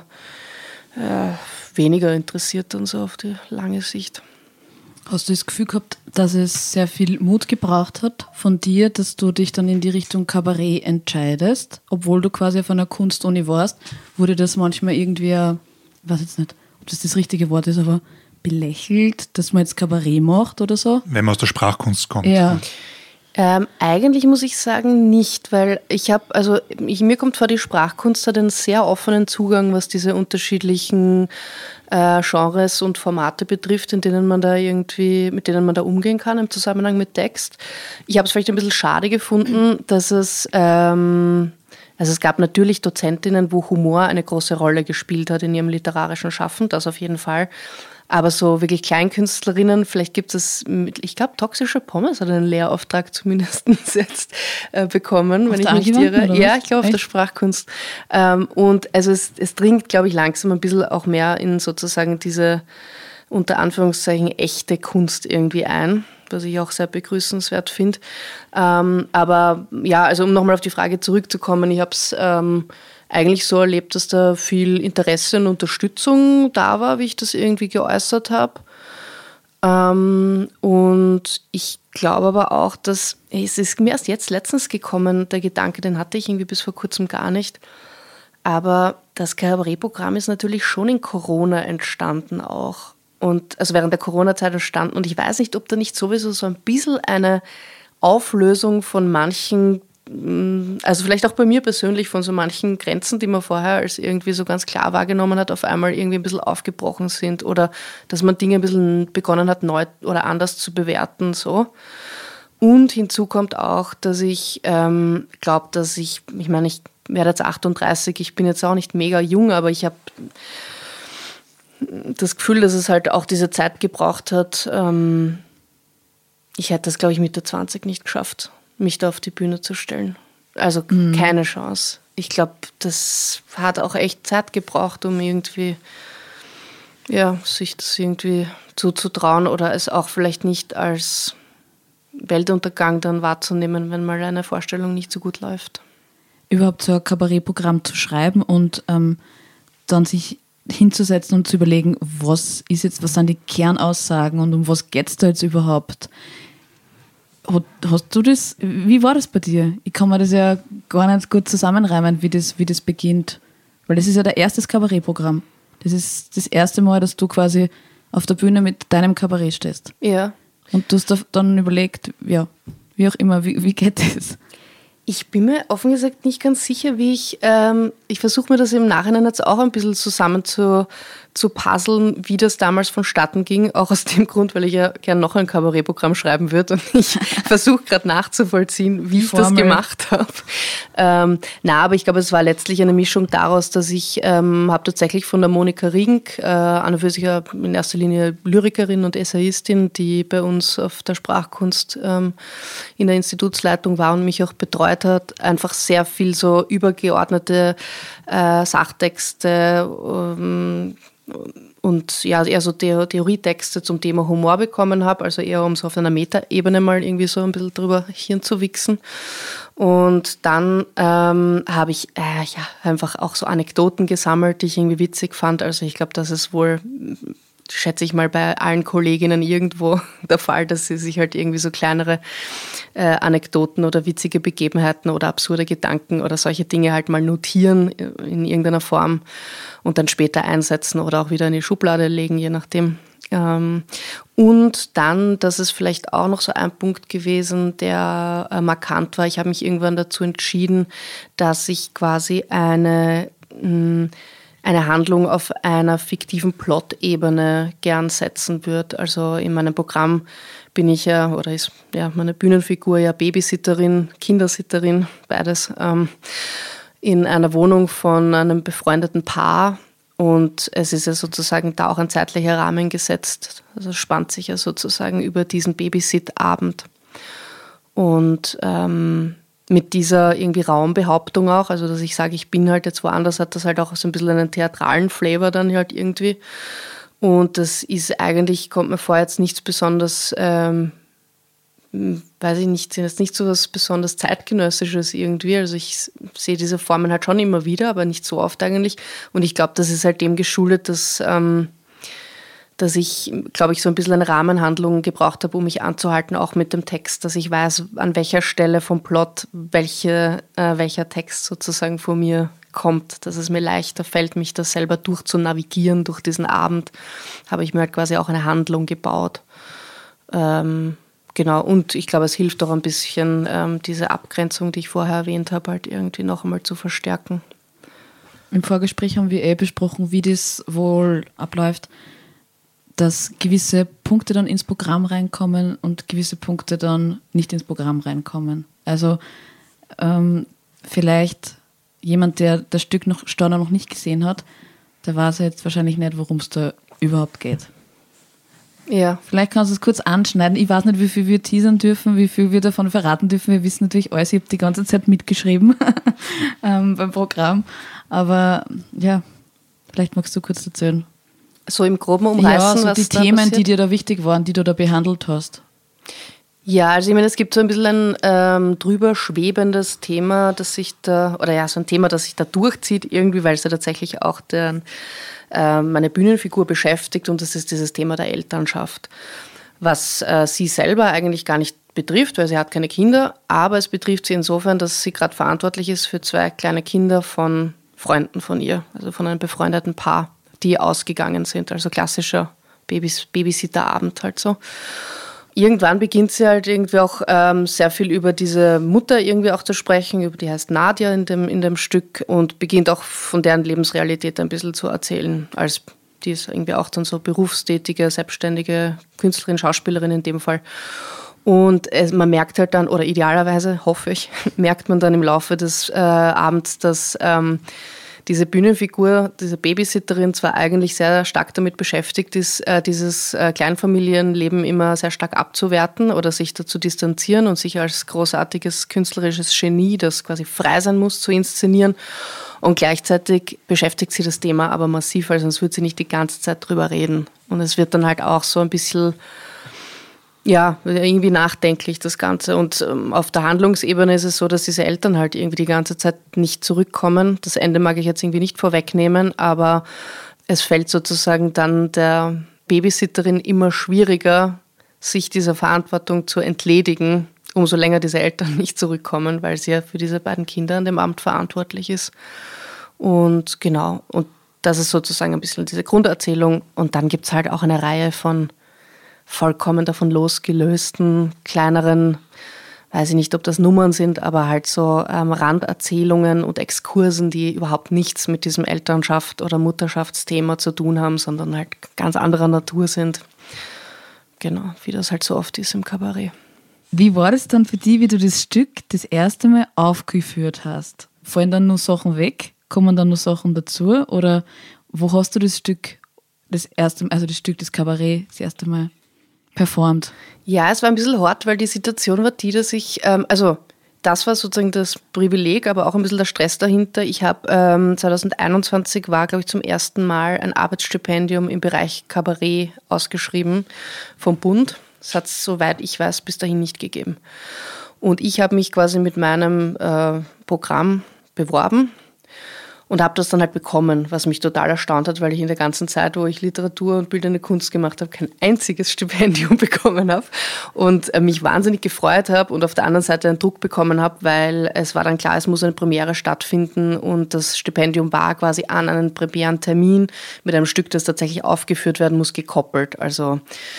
Speaker 4: äh, weniger interessiert dann so auf die lange Sicht.
Speaker 2: Hast du das Gefühl gehabt, dass es sehr viel Mut gebraucht hat von dir, dass du dich dann in die Richtung Kabarett entscheidest, obwohl du quasi auf einer Kunstuni warst? Wurde das manchmal irgendwie, ich weiß jetzt nicht, ob das das richtige Wort ist, aber belächelt, dass man jetzt Kabarett macht oder so?
Speaker 3: Wenn man aus der Sprachkunst kommt.
Speaker 2: Ja.
Speaker 4: Ähm, eigentlich muss ich sagen, nicht, weil ich habe, also ich, mir kommt vor, die Sprachkunst hat einen sehr offenen Zugang, was diese unterschiedlichen äh, Genres und Formate betrifft, in denen man da irgendwie, mit denen man da umgehen kann im Zusammenhang mit Text. Ich habe es vielleicht ein bisschen schade gefunden, dass es, ähm, also es gab natürlich Dozentinnen, wo Humor eine große Rolle gespielt hat in ihrem literarischen Schaffen, das auf jeden Fall. Aber so wirklich Kleinkünstlerinnen, vielleicht gibt es, ich glaube, Toxische Pommes hat einen Lehrauftrag zumindest jetzt äh, bekommen,
Speaker 2: auf
Speaker 4: wenn ich mich nicht irre. Ja, ich glaube auf
Speaker 2: Echt?
Speaker 4: der Sprachkunst. Ähm, und also es, es dringt, glaube ich, langsam ein bisschen auch mehr in sozusagen diese, unter Anführungszeichen, echte Kunst irgendwie ein, was ich auch sehr begrüßenswert finde. Ähm, aber ja, also um nochmal auf die Frage zurückzukommen, ich habe es ähm, eigentlich so erlebt, dass da viel Interesse und Unterstützung da war, wie ich das irgendwie geäußert habe. Ähm, und ich glaube aber auch, dass, es ist mir erst jetzt letztens gekommen, der Gedanke, den hatte ich irgendwie bis vor kurzem gar nicht. Aber das Kabarettprogramm ist natürlich schon in Corona entstanden auch. Und also während der Corona-Zeit entstanden. Und ich weiß nicht, ob da nicht sowieso so ein bisschen eine Auflösung von manchen, also vielleicht auch bei mir persönlich, von so manchen Grenzen, die man vorher als irgendwie so ganz klar wahrgenommen hat, auf einmal irgendwie ein bisschen aufgebrochen sind oder dass man Dinge ein bisschen begonnen hat, neu oder anders zu bewerten. So. Und hinzu kommt auch, dass ich ähm, glaube, dass ich, ich meine, ich werde jetzt achtunddreißig, ich bin jetzt auch nicht mega jung, aber ich habe das Gefühl, dass es halt auch diese Zeit gebraucht hat. Ähm, ich hätte das, glaube ich, Mitte zwanzig nicht geschafft, mich da auf die Bühne zu stellen. Also mhm. keine Chance. Ich glaube, das hat auch echt Zeit gebraucht, um irgendwie, ja, sich das irgendwie zuzutrauen oder es auch vielleicht nicht als Weltuntergang dann wahrzunehmen, wenn mal eine Vorstellung nicht so gut läuft.
Speaker 2: Überhaupt so ein Kabarettprogramm zu schreiben und ähm, dann sich hinzusetzen und zu überlegen, was ist jetzt, was sind die Kernaussagen und um was geht es da jetzt überhaupt? Hast du das, wie war das bei dir? Ich kann mir das ja gar nicht gut zusammenreimen, wie das, wie das beginnt. Weil das ist ja dein erstes Kabarettprogramm. Das ist das erste Mal, dass du quasi auf der Bühne mit deinem Kabarett stehst.
Speaker 4: Ja.
Speaker 2: Und du hast dann überlegt, ja, wie auch immer, wie, wie geht das?
Speaker 4: Ich bin mir offen gesagt nicht ganz sicher, wie ich, ähm, ich versuche mir das im Nachhinein jetzt auch ein bisschen zusammen zu, zu puzzeln, wie das damals vonstatten ging, auch aus dem Grund, weil ich ja gern noch ein Kabarettprogramm schreiben würde und ich versuche gerade nachzuvollziehen, wie ich das gemacht habe. Ähm, na, aber ich glaube, es war letztlich eine Mischung daraus, dass ich ähm, habe tatsächlich von der Monika Rink, äh, an und für sich in erster Linie Lyrikerin und Essayistin, die bei uns auf der Sprachkunst ähm, in der Institutsleitung war und mich auch betreut hat, einfach sehr viel so übergeordnete äh, Sachtexte ähm, und ja, eher so Theorietexte zum Thema Humor bekommen habe, also eher um so auf einer Metaebene mal irgendwie so ein bisschen drüber Hirn zu wichsen. Und dann ähm, habe ich äh, ja, einfach auch so Anekdoten gesammelt, die ich irgendwie witzig fand. Also ich glaube, das ist wohl, schätze ich mal, bei allen Kolleginnen irgendwo der Fall, dass sie sich halt irgendwie so kleinere äh, Anekdoten oder witzige Begebenheiten oder absurde Gedanken oder solche Dinge halt mal notieren in irgendeiner Form und dann später einsetzen oder auch wieder in die Schublade legen, je nachdem. Ähm, und dann, das ist vielleicht auch noch so ein Punkt gewesen, der äh, markant war. Ich habe mich irgendwann dazu entschieden, dass ich quasi eine mh, eine Handlung auf einer fiktiven Plot-Ebene gern setzen würde. Also in meinem Programm bin ich ja, oder ist ja meine Bühnenfigur ja Babysitterin, Kindersitterin, beides. Ähm, in einer Wohnung von einem befreundeten Paar. Und es ist ja sozusagen da auch ein zeitlicher Rahmen gesetzt. Also es spannt sich ja sozusagen über diesen Babysit-Abend. Und ähm, mit dieser irgendwie Raumbehauptung auch, also dass ich sage, ich bin halt jetzt woanders, hat das halt auch so ein bisschen einen theatralen Flavor dann halt irgendwie. Und das ist eigentlich, kommt mir vor, jetzt nichts besonders, ähm, weiß ich nicht, jetzt nicht so was besonders Zeitgenössisches irgendwie. Also ich sehe diese Formen halt schon immer wieder, aber nicht so oft eigentlich. Und ich glaube, das ist halt dem geschuldet, dass, ähm, dass ich, glaube ich, so ein bisschen eine Rahmenhandlung gebraucht habe, um mich anzuhalten, auch mit dem Text, dass ich weiß, an welcher Stelle vom Plot welche, äh, welcher Text sozusagen von mir kommt, dass es mir leichter fällt, mich da selber durchzunavigieren durch diesen Abend, habe ich mir halt quasi auch eine Handlung gebaut. Ähm, genau, und ich glaube, es hilft auch ein bisschen, ähm, diese Abgrenzung, die ich vorher erwähnt habe, halt irgendwie noch einmal zu verstärken.
Speaker 2: Im Vorgespräch haben wir eh besprochen, wie das wohl abläuft, dass gewisse Punkte dann ins Programm reinkommen und gewisse Punkte dann nicht ins Programm reinkommen. Also ähm, vielleicht jemand, der das Stück noch Storno noch nicht gesehen hat, der weiß jetzt wahrscheinlich nicht, worum es da überhaupt geht.
Speaker 4: Ja.
Speaker 2: Vielleicht kannst du es kurz anschneiden. Ich weiß nicht, wie viel wir teasern dürfen, wie viel wir davon verraten dürfen. Wir wissen natürlich alles. Ich habe die ganze Zeit mitgeschrieben ähm, beim Programm. Aber ja, vielleicht magst du kurz erzählen.
Speaker 4: So im Groben umreißen,
Speaker 2: ja, so
Speaker 4: was
Speaker 2: die
Speaker 4: da
Speaker 2: Themen,
Speaker 4: passiert?
Speaker 2: die dir da wichtig waren, die du da behandelt hast.
Speaker 4: Ja, also ich meine, es gibt so ein bisschen ein ähm, drüber schwebendes Thema, das sich da, oder ja, so ein Thema, das sich da durchzieht irgendwie, weil es ja tatsächlich auch der, äh, meine Bühnenfigur beschäftigt, und das ist dieses Thema der Elternschaft, was äh, sie selber eigentlich gar nicht betrifft, weil sie hat keine Kinder, aber es betrifft sie insofern, dass sie gerade verantwortlich ist für zwei kleine Kinder von Freunden von ihr, also von einem befreundeten Paar, die ausgegangen sind, also klassischer Babys, Babysitterabend halt so. Irgendwann beginnt sie halt irgendwie auch ähm, sehr viel über diese Mutter irgendwie auch zu sprechen, über die heißt Nadia in dem, in dem Stück, und beginnt auch von deren Lebensrealität ein bisschen zu erzählen, als die ist irgendwie auch dann so berufstätige, selbstständige Künstlerin, Schauspielerin in dem Fall. Und es, man merkt halt dann, oder idealerweise, hoffe ich, merkt man dann im Laufe des äh, Abends, dass ähm, diese Bühnenfigur, diese Babysitterin zwar eigentlich sehr stark damit beschäftigt ist, äh, dieses äh, Kleinfamilienleben immer sehr stark abzuwerten oder sich dazu distanzieren und sich als großartiges künstlerisches Genie, das quasi frei sein muss, zu inszenieren. Und gleichzeitig beschäftigt sie das Thema aber massiv, weil sonst würde sie nicht die ganze Zeit drüber reden. Und es wird dann halt auch so ein bisschen, ja, irgendwie nachdenklich, das Ganze. Und ähm, auf der Handlungsebene ist es so, dass diese Eltern halt irgendwie die ganze Zeit nicht zurückkommen. Das Ende mag ich jetzt irgendwie nicht vorwegnehmen, aber es fällt sozusagen dann der Babysitterin immer schwieriger, sich dieser Verantwortung zu entledigen, umso länger diese Eltern nicht zurückkommen, weil sie ja für diese beiden Kinder an dem Amt verantwortlich ist. Und genau, und das ist sozusagen ein bisschen diese Grunderzählung. Und dann gibt es halt auch eine Reihe von vollkommen davon losgelösten, kleineren, weiß ich nicht, ob das Nummern sind, aber halt so ähm, Randerzählungen und Exkursen, die überhaupt nichts mit diesem Elternschaft- oder Mutterschaftsthema zu tun haben, sondern halt ganz anderer Natur sind. Genau, wie das halt so oft ist im Kabarett.
Speaker 2: Wie war das dann für dich, wie du das Stück das erste Mal aufgeführt hast? Fallen dann nur Sachen weg? Kommen dann nur Sachen dazu? Oder wo hast du das Stück, das erste, also das Stück des Kabarett das erste Mal performt?
Speaker 4: Ja, es war ein bisschen hart, weil die Situation war die, dass ich, ähm, also das war sozusagen das Privileg, aber auch ein bisschen der Stress dahinter. Ich habe ähm, zwanzig einundzwanzig war, glaube ich, zum ersten Mal ein Arbeitsstipendium im Bereich Kabarett ausgeschrieben vom Bund. Das hat es, soweit ich weiß, bis dahin nicht gegeben. Und ich habe mich quasi mit meinem äh, Programm beworben und habe das dann halt bekommen, was mich total erstaunt hat, weil ich in der ganzen Zeit, wo ich Literatur und bildende Kunst gemacht habe, kein einziges Stipendium bekommen habe und äh, mich wahnsinnig gefreut habe und auf der anderen Seite einen Druck bekommen habe, weil es war dann klar, es muss eine Premiere stattfinden und das Stipendium war quasi an einen Premierentermin mit einem Stück, das tatsächlich aufgeführt werden muss, gekoppelt. Also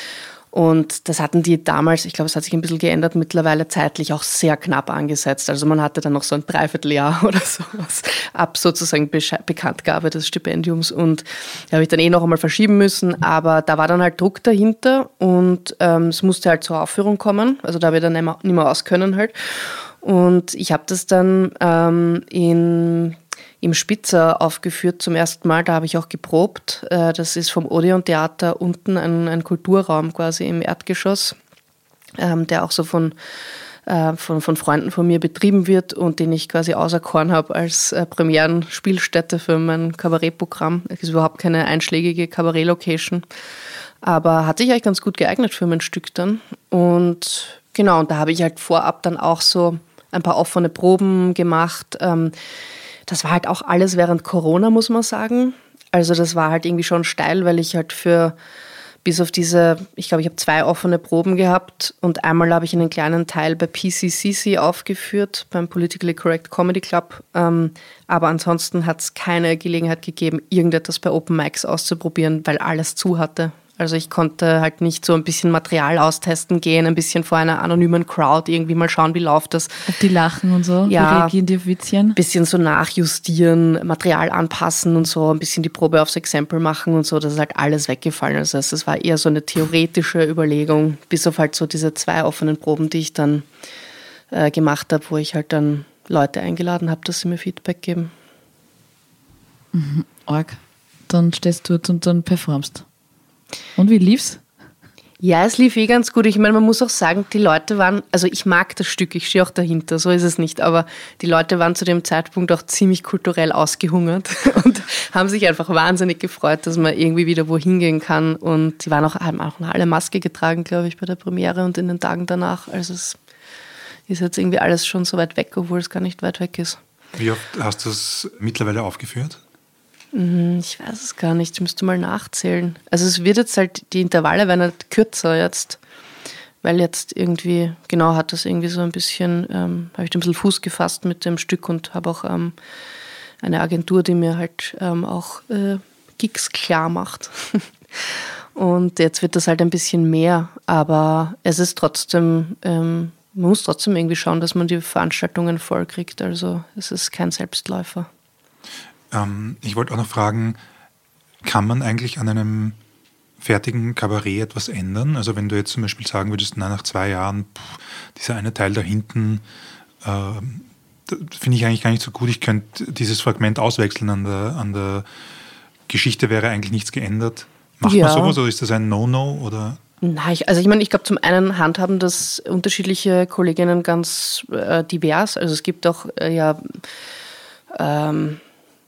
Speaker 4: und das hatten die damals, ich glaube, es hat sich ein bisschen geändert, mittlerweile zeitlich auch sehr knapp angesetzt. Also man hatte dann noch so ein Dreivierteljahr oder sowas ab sozusagen Besche- Bekanntgabe des Stipendiums. Und da habe ich dann eh noch einmal verschieben müssen. Aber da war dann halt Druck dahinter und ähm, es musste halt zur Aufführung kommen. Also da habe ich dann nicht mehr, nicht mehr auskönnen halt. Und ich habe das dann ähm, in, im Spitzer aufgeführt zum ersten Mal. Da habe ich auch geprobt. Äh, das ist vom Odeon-Theater unten ein, ein Kulturraum quasi im Erdgeschoss, ähm, der auch so von, äh, von, von Freunden von mir betrieben wird und den ich quasi auserkoren habe als äh, Premierenspielstätte für mein Kabarettprogramm. Es ist überhaupt keine einschlägige Kabarett-Location. Aber hat sich eigentlich ganz gut geeignet für mein Stück dann. Und genau, und da habe ich halt vorab dann auch so ein paar offene Proben gemacht. Das war halt auch alles während Corona, muss man sagen. Also das war halt irgendwie schon steil, weil ich halt für, bis auf diese, ich glaube, ich habe zwei offene Proben gehabt und einmal habe ich einen kleinen Teil bei P C C C aufgeführt, beim Politically Correct Comedy Club. Aber ansonsten hat es keine Gelegenheit gegeben, irgendetwas bei Open Mics auszuprobieren, weil alles zu hatte. Also ich konnte halt nicht so ein bisschen Material austesten gehen, ein bisschen vor einer anonymen Crowd irgendwie mal schauen, wie läuft das.
Speaker 2: Ob die lachen und so,
Speaker 4: ja,
Speaker 2: wie reagieren die auf Witzchen?
Speaker 4: Ein bisschen so nachjustieren, Material anpassen und so, ein bisschen die Probe aufs Exempel machen und so, das ist halt alles weggefallen. Also es war eher so eine theoretische Überlegung, bis auf halt so diese zwei offenen Proben, die ich dann äh, gemacht habe, wo ich halt dann Leute eingeladen habe, dass sie mir Feedback geben.
Speaker 2: Mhm, arg. Dann stehst du dort und dann performst. Und wie lief's?
Speaker 4: Ja, es lief eh ganz gut. Ich meine, man muss auch sagen, die Leute waren, also ich mag das Stück, ich stehe auch dahinter, so ist es nicht, aber die Leute waren zu dem Zeitpunkt auch ziemlich kulturell ausgehungert und haben sich einfach wahnsinnig gefreut, dass man irgendwie wieder wohin gehen kann. Und sie waren auch, haben auch alle Maske getragen, glaube ich, bei der Premiere und in den Tagen danach. Also es ist jetzt irgendwie alles schon so weit weg, obwohl es gar nicht weit weg ist.
Speaker 3: Wie oft hast du es mittlerweile aufgeführt?
Speaker 4: Ich weiß es gar nicht, ich müsste mal nachzählen. Also es wird jetzt halt, die Intervalle werden halt kürzer jetzt, weil jetzt irgendwie, genau hat das irgendwie so ein bisschen, ähm, habe ich ein bisschen Fuß gefasst mit dem Stück und habe auch ähm, eine Agentur, die mir halt ähm, auch äh, Gigs klar macht. Und jetzt wird das halt ein bisschen mehr, aber es ist trotzdem, ähm, man muss trotzdem irgendwie schauen, dass man die Veranstaltungen voll kriegt, also es ist kein Selbstläufer.
Speaker 3: Ich wollte auch noch fragen, kann man eigentlich an einem fertigen Kabarett etwas ändern? Also wenn du jetzt zum Beispiel sagen würdest, na, nach zwei Jahren, pff, dieser eine Teil da hinten, äh, finde ich eigentlich gar nicht so gut, ich könnte dieses Fragment auswechseln an der, an der Geschichte, wäre eigentlich nichts geändert. Macht
Speaker 4: ja.
Speaker 3: man sowas oder ist das ein No-No? Oder?
Speaker 4: Nein, ich, also ich meine, ich glaube, zum einen handhaben das unterschiedliche Kolleginnen ganz äh, divers. Also es gibt auch äh, ja ähm,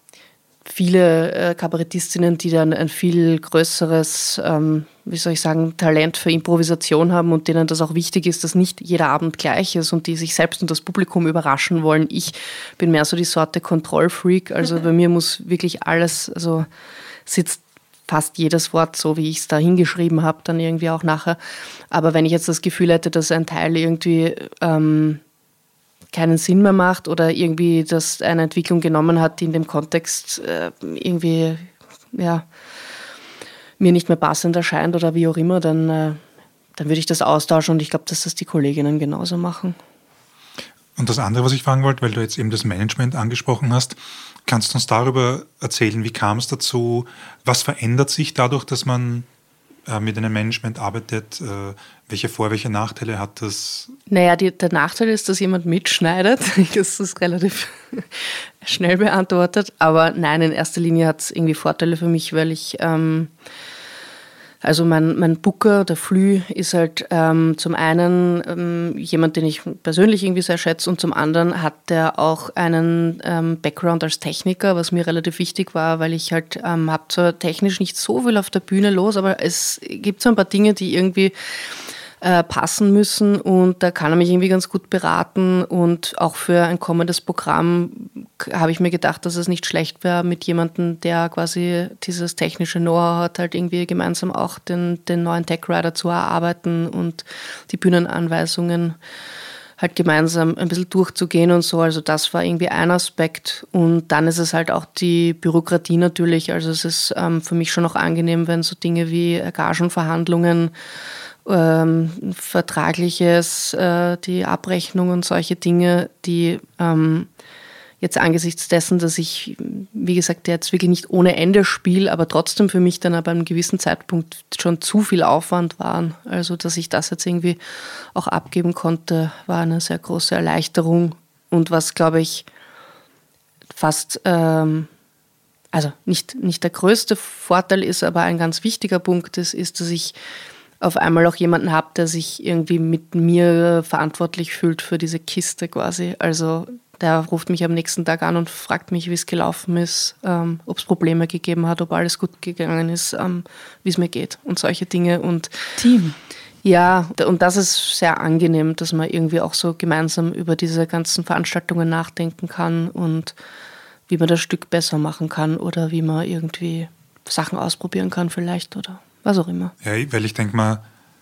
Speaker 4: viele äh, Kabarettistinnen, die dann ein viel größeres, ähm, wie soll ich sagen, Talent für Improvisation haben und denen das auch wichtig ist, dass nicht jeder Abend gleich ist und die sich selbst und das Publikum überraschen wollen. Ich bin mehr so die Sorte Kontrollfreak, also bei mir muss wirklich alles, also sitzt fast jedes Wort so, wie ich es da hingeschrieben habe, dann irgendwie auch nachher. Aber wenn ich jetzt das Gefühl hätte, dass ein Teil irgendwie ähm, keinen Sinn mehr macht oder irgendwie das eine Entwicklung genommen hat, die in dem Kontext äh, irgendwie ja, mir nicht mehr passend erscheint oder wie auch immer, dann, äh, dann würde ich das austauschen und ich glaube, dass das die Kolleginnen genauso machen.
Speaker 3: Und das andere, was ich fragen wollte, weil du jetzt eben das Management angesprochen hast, kannst du uns darüber erzählen, wie kam es dazu, was verändert sich dadurch, dass man äh, mit einem Management arbeitet, äh, welche Vor-, welche Nachteile hat das?
Speaker 4: Naja, die, der Nachteil ist, dass jemand mitschneidet. Das ist relativ schnell beantwortet. Aber nein, in erster Linie hat es irgendwie Vorteile für mich, weil ich, ähm, also mein, mein Booker, der Flü, ist halt ähm, zum einen ähm, jemand, den ich persönlich irgendwie sehr schätze und zum anderen hat der auch einen ähm, Background als Techniker, was mir relativ wichtig war, weil ich halt ähm, habe zwar technisch nicht so viel auf der Bühne los, aber es gibt so ein paar Dinge, die irgendwie Äh, passen müssen und da kann er mich irgendwie ganz gut beraten und auch für ein kommendes Programm habe ich mir gedacht, dass es nicht schlecht wäre, mit jemandem, der quasi dieses technische Know-how hat, halt irgendwie gemeinsam auch den, den neuen Tech-Rider zu erarbeiten und die Bühnenanweisungen halt gemeinsam ein bisschen durchzugehen und so, also das war irgendwie ein Aspekt und dann ist es halt auch die Bürokratie natürlich, also es ist ähm, für mich schon auch angenehm, wenn so Dinge wie Gagenverhandlungen Ähm, Vertragliches, äh, die Abrechnung und solche Dinge, die ähm, jetzt angesichts dessen, dass ich, wie gesagt, jetzt wirklich nicht ohne Ende spiele, aber trotzdem für mich dann ab einem gewissen Zeitpunkt schon zu viel Aufwand waren. Also, dass ich das jetzt irgendwie auch abgeben konnte, war eine sehr große Erleichterung. Und was, glaube ich, fast, ähm, also nicht, nicht der größte Vorteil ist, aber ein ganz wichtiger Punkt ist, ist, dass ich auf einmal auch jemanden habe, der sich irgendwie mit mir verantwortlich fühlt für diese Kiste quasi. Also der ruft mich am nächsten Tag an und fragt mich, wie es gelaufen ist, ähm, ob es Probleme gegeben hat, ob alles gut gegangen ist, ähm, wie es mir geht und solche Dinge. Und
Speaker 2: Team.
Speaker 4: Ja, und das ist sehr angenehm, dass man irgendwie auch so gemeinsam über diese ganzen Veranstaltungen nachdenken kann und wie man das Stück besser machen kann oder wie man irgendwie Sachen ausprobieren kann vielleicht oder was auch immer.
Speaker 3: Ja, weil ich denke mal,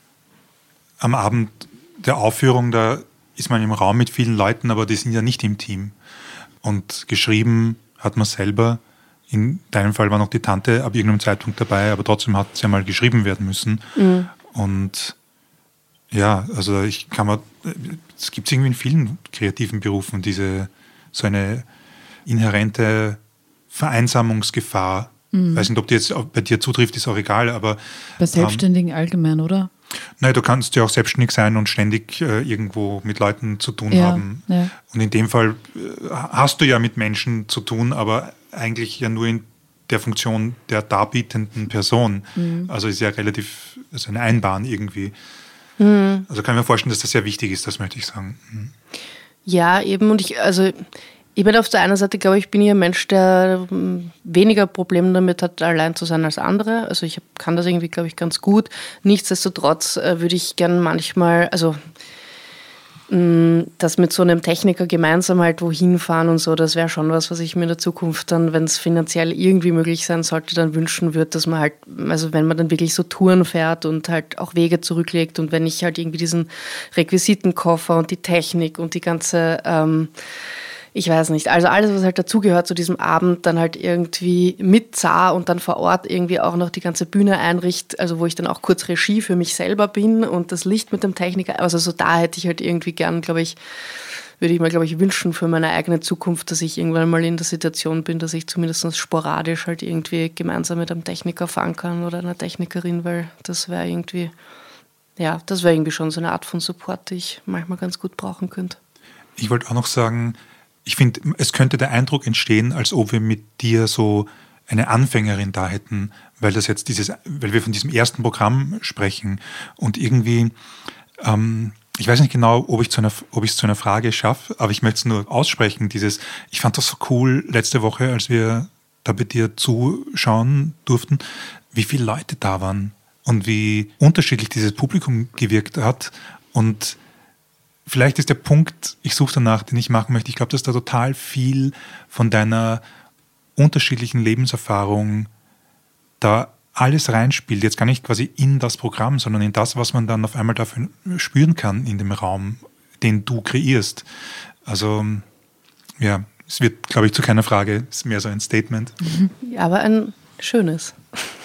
Speaker 3: am Abend der Aufführung, da ist man im Raum mit vielen Leuten, aber die sind ja nicht im Team. Und geschrieben hat man selber. In deinem Fall war noch die Tante ab irgendeinem Zeitpunkt dabei, aber trotzdem hat es ja mal geschrieben werden müssen. Mhm. Und ja, also ich kann mir, es gibt irgendwie in vielen kreativen Berufen diese, so eine inhärente Vereinsamungsgefahr. Mhm. Ich weiß nicht, ob die jetzt bei dir zutrifft, ist auch egal, aber
Speaker 2: bei Selbstständigen ähm, allgemein, oder?
Speaker 3: Nein, du kannst ja auch selbstständig sein und ständig äh, irgendwo mit Leuten zu tun ja, haben. Ja. Und in dem Fall äh, hast du ja mit Menschen zu tun, aber eigentlich ja nur in der Funktion der darbietenden Person. Mhm. Also ist ja relativ, also eine Einbahn irgendwie. Mhm. Also kann ich mir vorstellen, dass das sehr wichtig ist, das möchte ich sagen. Mhm.
Speaker 4: Ja, eben, und ich, also ich bin auf der einen Seite, glaube ich, bin ich ein Mensch, der weniger Probleme damit hat, allein zu sein als andere. Also ich kann das irgendwie, glaube ich, ganz gut. Nichtsdestotrotz äh, würde ich gern manchmal, also mh, das mit so einem Techniker gemeinsam halt wohin fahren und so, das wäre schon was, was ich mir in der Zukunft dann, wenn es finanziell irgendwie möglich sein sollte, dann wünschen würde, dass man halt, also wenn man dann wirklich so Touren fährt und halt auch Wege zurücklegt und wenn ich halt irgendwie diesen Requisitenkoffer und die Technik und die ganze ähm, ich weiß nicht, also alles, was halt dazugehört zu diesem Abend, dann halt irgendwie mit sah und dann vor Ort irgendwie auch noch die ganze Bühne einricht, also wo ich dann auch kurz Regie für mich selber bin und das Licht mit dem Techniker, also so da hätte ich halt irgendwie gern, glaube ich, würde ich mir, glaube ich, wünschen für meine eigene Zukunft, dass ich irgendwann mal in der Situation bin, dass ich zumindest sporadisch halt irgendwie gemeinsam mit einem Techniker fahren kann oder einer Technikerin, weil das wäre irgendwie, ja, das wäre irgendwie schon so eine Art von Support, die ich manchmal ganz gut brauchen könnte.
Speaker 3: Ich wollte auch noch sagen, ich finde, es könnte der Eindruck entstehen, als ob wir mit dir so eine Anfängerin da hätten, weil das jetzt dieses, weil wir von diesem ersten Programm sprechen und irgendwie, ähm, ich weiß nicht genau, ob ich zu einer, ob ich es zu einer Frage schaffe, aber ich möchte es nur aussprechen, dieses, ich fand das so cool letzte Woche, als wir da bei dir zuschauen durften, wie viele Leute da waren und wie unterschiedlich dieses Publikum gewirkt hat und vielleicht ist der Punkt, ich suche danach, den ich machen möchte, ich glaube, dass da total viel von deiner unterschiedlichen Lebenserfahrung da alles reinspielt. Jetzt gar nicht quasi in das Programm, sondern in das, was man dann auf einmal dafür spüren kann in dem Raum, den du kreierst. Also ja, es wird, glaube ich, zu keiner Frage, es ist mehr so ein Statement.
Speaker 4: Ja, aber ein schönes.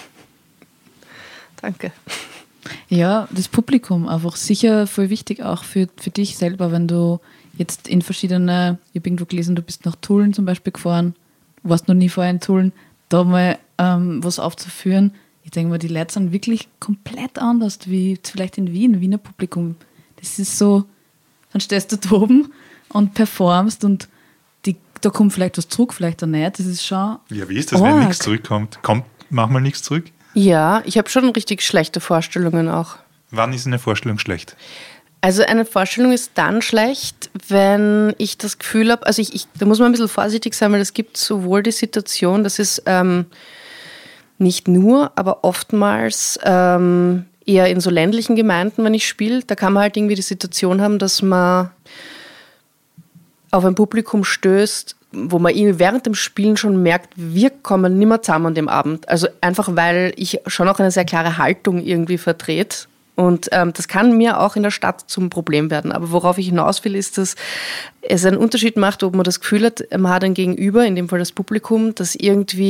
Speaker 4: Danke.
Speaker 2: Ja, das Publikum einfach sicher voll wichtig auch für, für dich selber, wenn du jetzt in verschiedene, ich habe irgendwo gelesen, du bist nach Tulln zum Beispiel gefahren, warst noch nie vorher in Tulln, da mal ähm, was aufzuführen. Ich denke mal, die Leute sind wirklich komplett anders wie vielleicht in Wien, Wiener Publikum. Das ist so, dann stehst du da oben und performst und die, da kommt vielleicht was zurück, vielleicht auch nicht. Das ist schon.
Speaker 3: Ja, wie ist das, arg. Wenn nichts zurückkommt? Kommt manchmal nichts zurück?
Speaker 4: Ja, ich habe schon richtig schlechte Vorstellungen auch.
Speaker 3: Wann ist eine Vorstellung schlecht?
Speaker 4: Also eine Vorstellung ist dann schlecht, wenn ich das Gefühl habe, also ich, ich, da muss man ein bisschen vorsichtig sein, weil es gibt sowohl die Situation, das ist ähm, nicht nur, aber oftmals ähm, eher in so ländlichen Gemeinden, wenn ich spiele, da kann man halt irgendwie die Situation haben, dass man auf ein Publikum stößt, wo man während dem Spielen schon merkt, wir kommen nicht mehr zusammen an dem Abend. Also einfach, weil ich schon auch eine sehr klare Haltung irgendwie vertrete. Und ähm, das kann mir auch in der Stadt zum Problem werden. Aber worauf ich hinaus will, ist, dass es einen Unterschied macht, ob man das Gefühl hat, man hat ein Gegenüber, in dem Fall das Publikum, das irgendwie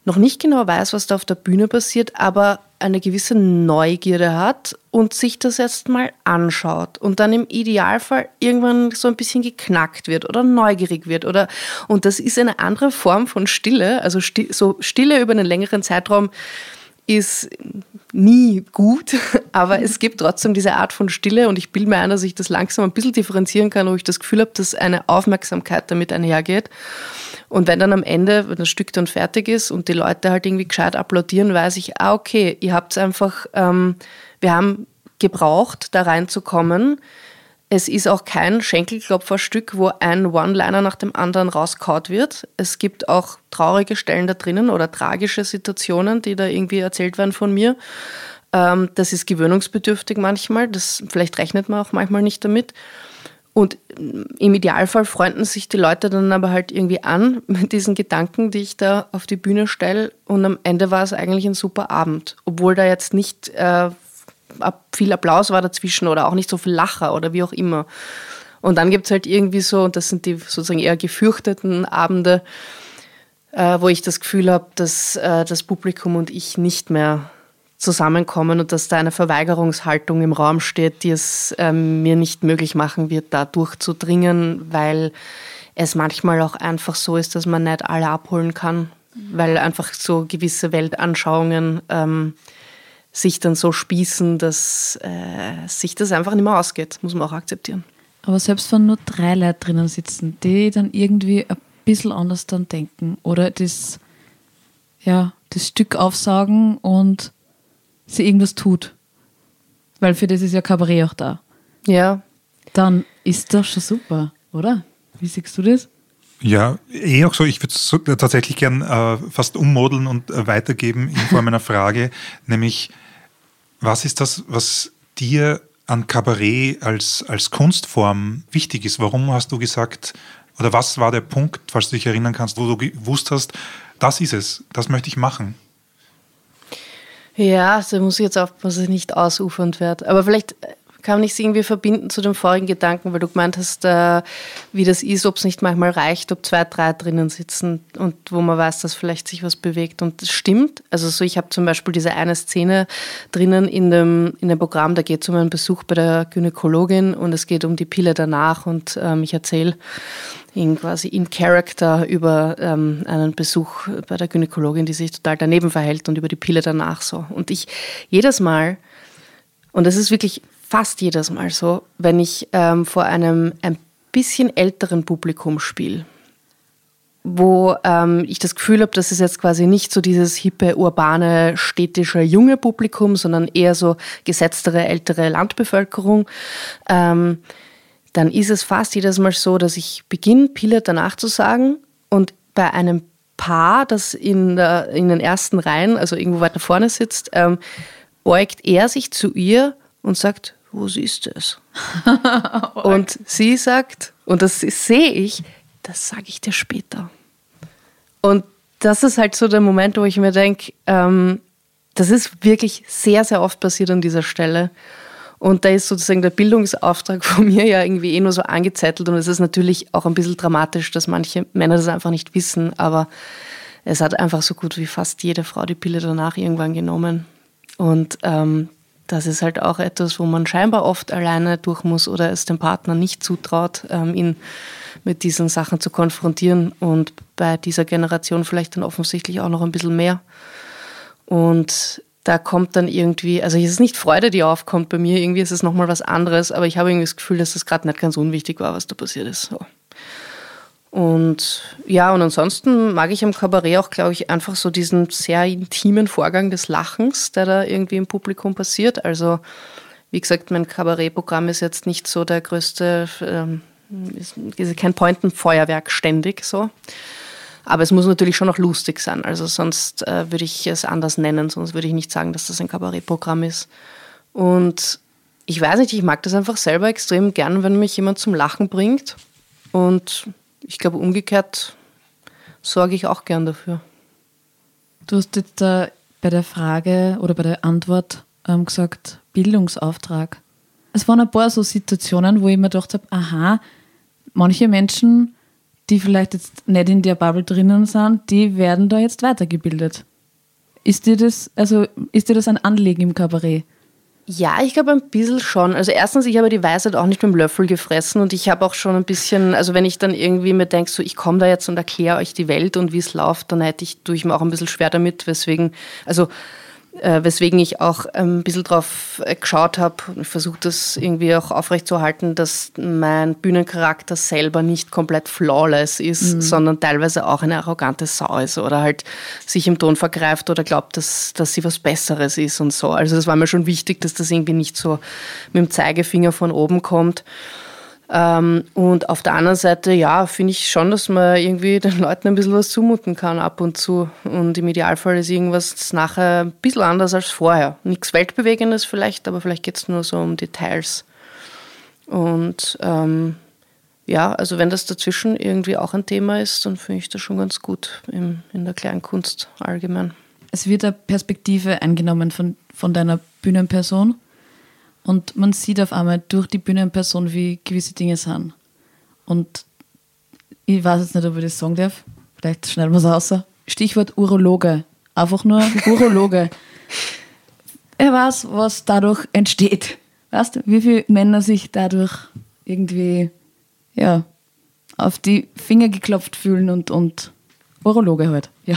Speaker 4: noch nicht genau weiß, was da auf der Bühne passiert, aber eine gewisse Neugierde hat und sich das erst mal anschaut und dann im Idealfall irgendwann so ein bisschen geknackt wird oder neugierig wird. Oder, und das ist eine andere Form von Stille. Also Stille, so Stille über einen längeren Zeitraum ist nie gut, aber es gibt trotzdem diese Art von Stille und ich bilde mir ein, dass ich das langsam ein bisschen differenzieren kann, wo ich das Gefühl habe, dass eine Aufmerksamkeit damit einhergeht. Und wenn dann am Ende, wenn das Stück dann fertig ist und die Leute halt irgendwie gescheit applaudieren, weiß ich, ah okay, ihr habt es einfach, ähm, wir haben gebraucht, da reinzukommen. Es ist auch kein Schenkelklopferstück, wo ein One-Liner nach dem anderen rauskaut wird. Es gibt auch traurige Stellen da drinnen oder tragische Situationen, die da irgendwie erzählt werden von mir. Ähm, das ist gewöhnungsbedürftig manchmal. Das, vielleicht rechnet man auch manchmal nicht damit. Und im Idealfall freunden sich die Leute dann aber halt irgendwie an mit diesen Gedanken, die ich da auf die Bühne stelle. Und am Ende war es eigentlich ein super Abend. Obwohl da jetzt nicht äh, viel Applaus war dazwischen oder auch nicht so viel Lacher oder wie auch immer. Und dann gibt es halt irgendwie so, und das sind die sozusagen eher gefürchteten Abende, äh, wo ich das Gefühl habe, dass äh, das Publikum und ich nicht mehr zusammenkommen und dass da eine Verweigerungshaltung im Raum steht, die es ähm, mir nicht möglich machen wird, da durchzudringen, weil es manchmal auch einfach so ist, dass man nicht alle abholen kann, weil einfach so gewisse Weltanschauungen ähm, sich dann so spießen, dass äh, sich das einfach nicht mehr ausgeht. Muss man auch akzeptieren.
Speaker 2: Aber selbst wenn nur drei Leute drinnen sitzen, die dann irgendwie ein bisschen anders dann denken oder das, ja, das Stück aufsagen und sie irgendwas tut, weil für das ist ja Kabarett auch da.
Speaker 4: Ja.
Speaker 2: Dann ist das schon super, oder? Wie siehst du das?
Speaker 3: Ja, eh auch so. Ich würde es so, äh, tatsächlich gern äh, fast ummodeln und äh, weitergeben in Form einer Frage, nämlich, was ist das, was dir an Kabarett als, als Kunstform wichtig ist? Warum hast du gesagt, oder was war der Punkt, falls du dich erinnern kannst, wo du gewusst hast, das ist es, das möchte ich machen?
Speaker 4: Ja, da muss ich jetzt aufpassen, dass ich nicht ausufernd werde. Aber vielleicht kann man es irgendwie verbinden zu dem vorigen Gedanken, weil du gemeint hast, äh, wie das ist, ob es nicht manchmal reicht, ob zwei, drei drinnen sitzen und wo man weiß, dass vielleicht sich was bewegt. Und das stimmt. Also so, ich habe zum Beispiel diese eine Szene drinnen in dem, in dem Programm, da geht es um einen Besuch bei der Gynäkologin und es geht um die Pille danach und ähm, ich erzähle in quasi in Character über ähm, einen Besuch bei der Gynäkologin, die sich total daneben verhält und über die Pille danach so. Und ich jedes Mal, und das ist wirklich fast jedes Mal so, wenn ich ähm, vor einem ein bisschen älteren Publikum spiele, wo ähm, ich das Gefühl habe, das ist jetzt quasi nicht so dieses hippe, urbane, städtische, junge Publikum, sondern eher so gesetztere, ältere Landbevölkerung, ähm, dann ist es fast jedes Mal so, dass ich beginne, Pille danach zu sagen und bei einem Paar, das in, der, in den ersten Reihen, also irgendwo weiter vorne sitzt, ähm, beugt er sich zu ihr und sagt, was ist das? Und sie sagt, und das sehe ich, das sage ich dir später. Und das ist halt so der Moment, wo ich mir denke, ähm, das ist wirklich sehr, sehr oft passiert an dieser Stelle. Und da ist sozusagen der Bildungsauftrag von mir ja irgendwie eh nur so angezettelt. Und es ist natürlich auch ein bisschen dramatisch, dass manche Männer das einfach nicht wissen. Aber es hat einfach so gut wie fast jede Frau die Pille danach irgendwann genommen. Und ähm, das ist halt auch etwas, wo man scheinbar oft alleine durch muss oder es dem Partner nicht zutraut, ähm, ihn mit diesen Sachen zu konfrontieren. Und bei dieser Generation vielleicht dann offensichtlich auch noch ein bisschen mehr. Und da kommt dann irgendwie, also es ist nicht Freude, die aufkommt bei mir, irgendwie ist es nochmal was anderes, aber ich habe irgendwie das Gefühl, dass das gerade nicht ganz unwichtig war, was da passiert ist. So. Und ja, und ansonsten mag ich am Kabarett auch, glaube ich, einfach so diesen sehr intimen Vorgang des Lachens, der da irgendwie im Publikum passiert. Also wie gesagt, mein Kabarettprogramm ist jetzt nicht so der größte, ähm, ist, ist kein Pointenfeuerwerk ständig so. Aber es muss natürlich schon noch lustig sein, also sonst äh, würde ich es anders nennen, sonst würde ich nicht sagen, dass das ein Kabarettprogramm ist. Und ich weiß nicht, ich mag das einfach selber extrem gern, wenn mich jemand zum Lachen bringt. Und ich glaube, umgekehrt sorge ich auch gern dafür.
Speaker 2: Du hast jetzt da bei der Frage oder bei der Antwort ähm, gesagt, Bildungsauftrag. Es waren ein paar so Situationen, wo ich mir gedacht habe, aha, manche Menschen die vielleicht jetzt nicht in der Bubble drinnen sind, die werden da jetzt weitergebildet. Ist dir das, also ist dir das ein Anliegen im Kabarett?
Speaker 4: Ja, ich glaube ein bisschen schon. Also erstens, ich habe die Weisheit auch nicht mit dem Löffel gefressen und ich habe auch schon ein bisschen, also wenn ich dann irgendwie mir denke, so ich komme da jetzt und erkläre euch die Welt und wie es läuft, dann hätte ich, tue ich mir auch ein bisschen schwer damit, weswegen, also äh, weswegen ich auch ein bisschen drauf geschaut habe und versuche das irgendwie auch aufrechtzuerhalten, dass mein Bühnencharakter selber nicht komplett flawless ist, mhm. sondern teilweise auch eine arrogante Sau ist oder halt sich im Ton vergreift oder glaubt, dass, dass sie was Besseres ist und so. Also das war mir schon wichtig, dass das irgendwie nicht so mit dem Zeigefinger von oben kommt. Ähm, und auf der anderen Seite, ja, finde ich schon, dass man irgendwie den Leuten ein bisschen was zumuten kann ab und zu. Und im Idealfall ist irgendwas nachher ein bisschen anders als vorher. Nichts Weltbewegendes vielleicht, aber vielleicht geht es nur so um Details. Und ähm, ja, also wenn das dazwischen irgendwie auch ein Thema ist, dann finde ich das schon ganz gut im, in der Kleinkunst allgemein.
Speaker 2: Es wird eine Perspektive eingenommen von, von deiner Bühnenperson. Und man sieht auf einmal durch die Bühnenperson, wie gewisse Dinge sind. Und ich weiß jetzt nicht, ob ich das sagen darf. Vielleicht schneiden wir es raus. Stichwort Urologe. Einfach nur Urologe. Er weiß, was dadurch entsteht. Weißt du, wie viele Männer sich dadurch irgendwie ja, auf die Finger geklopft fühlen und, und Urologe halt. Ja,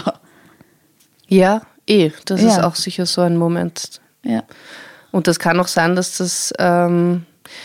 Speaker 4: ja eh. Das
Speaker 2: ja.
Speaker 4: ist auch sicher so ein Moment.
Speaker 2: Ja.
Speaker 4: Und das kann auch sein, dass das, ähm,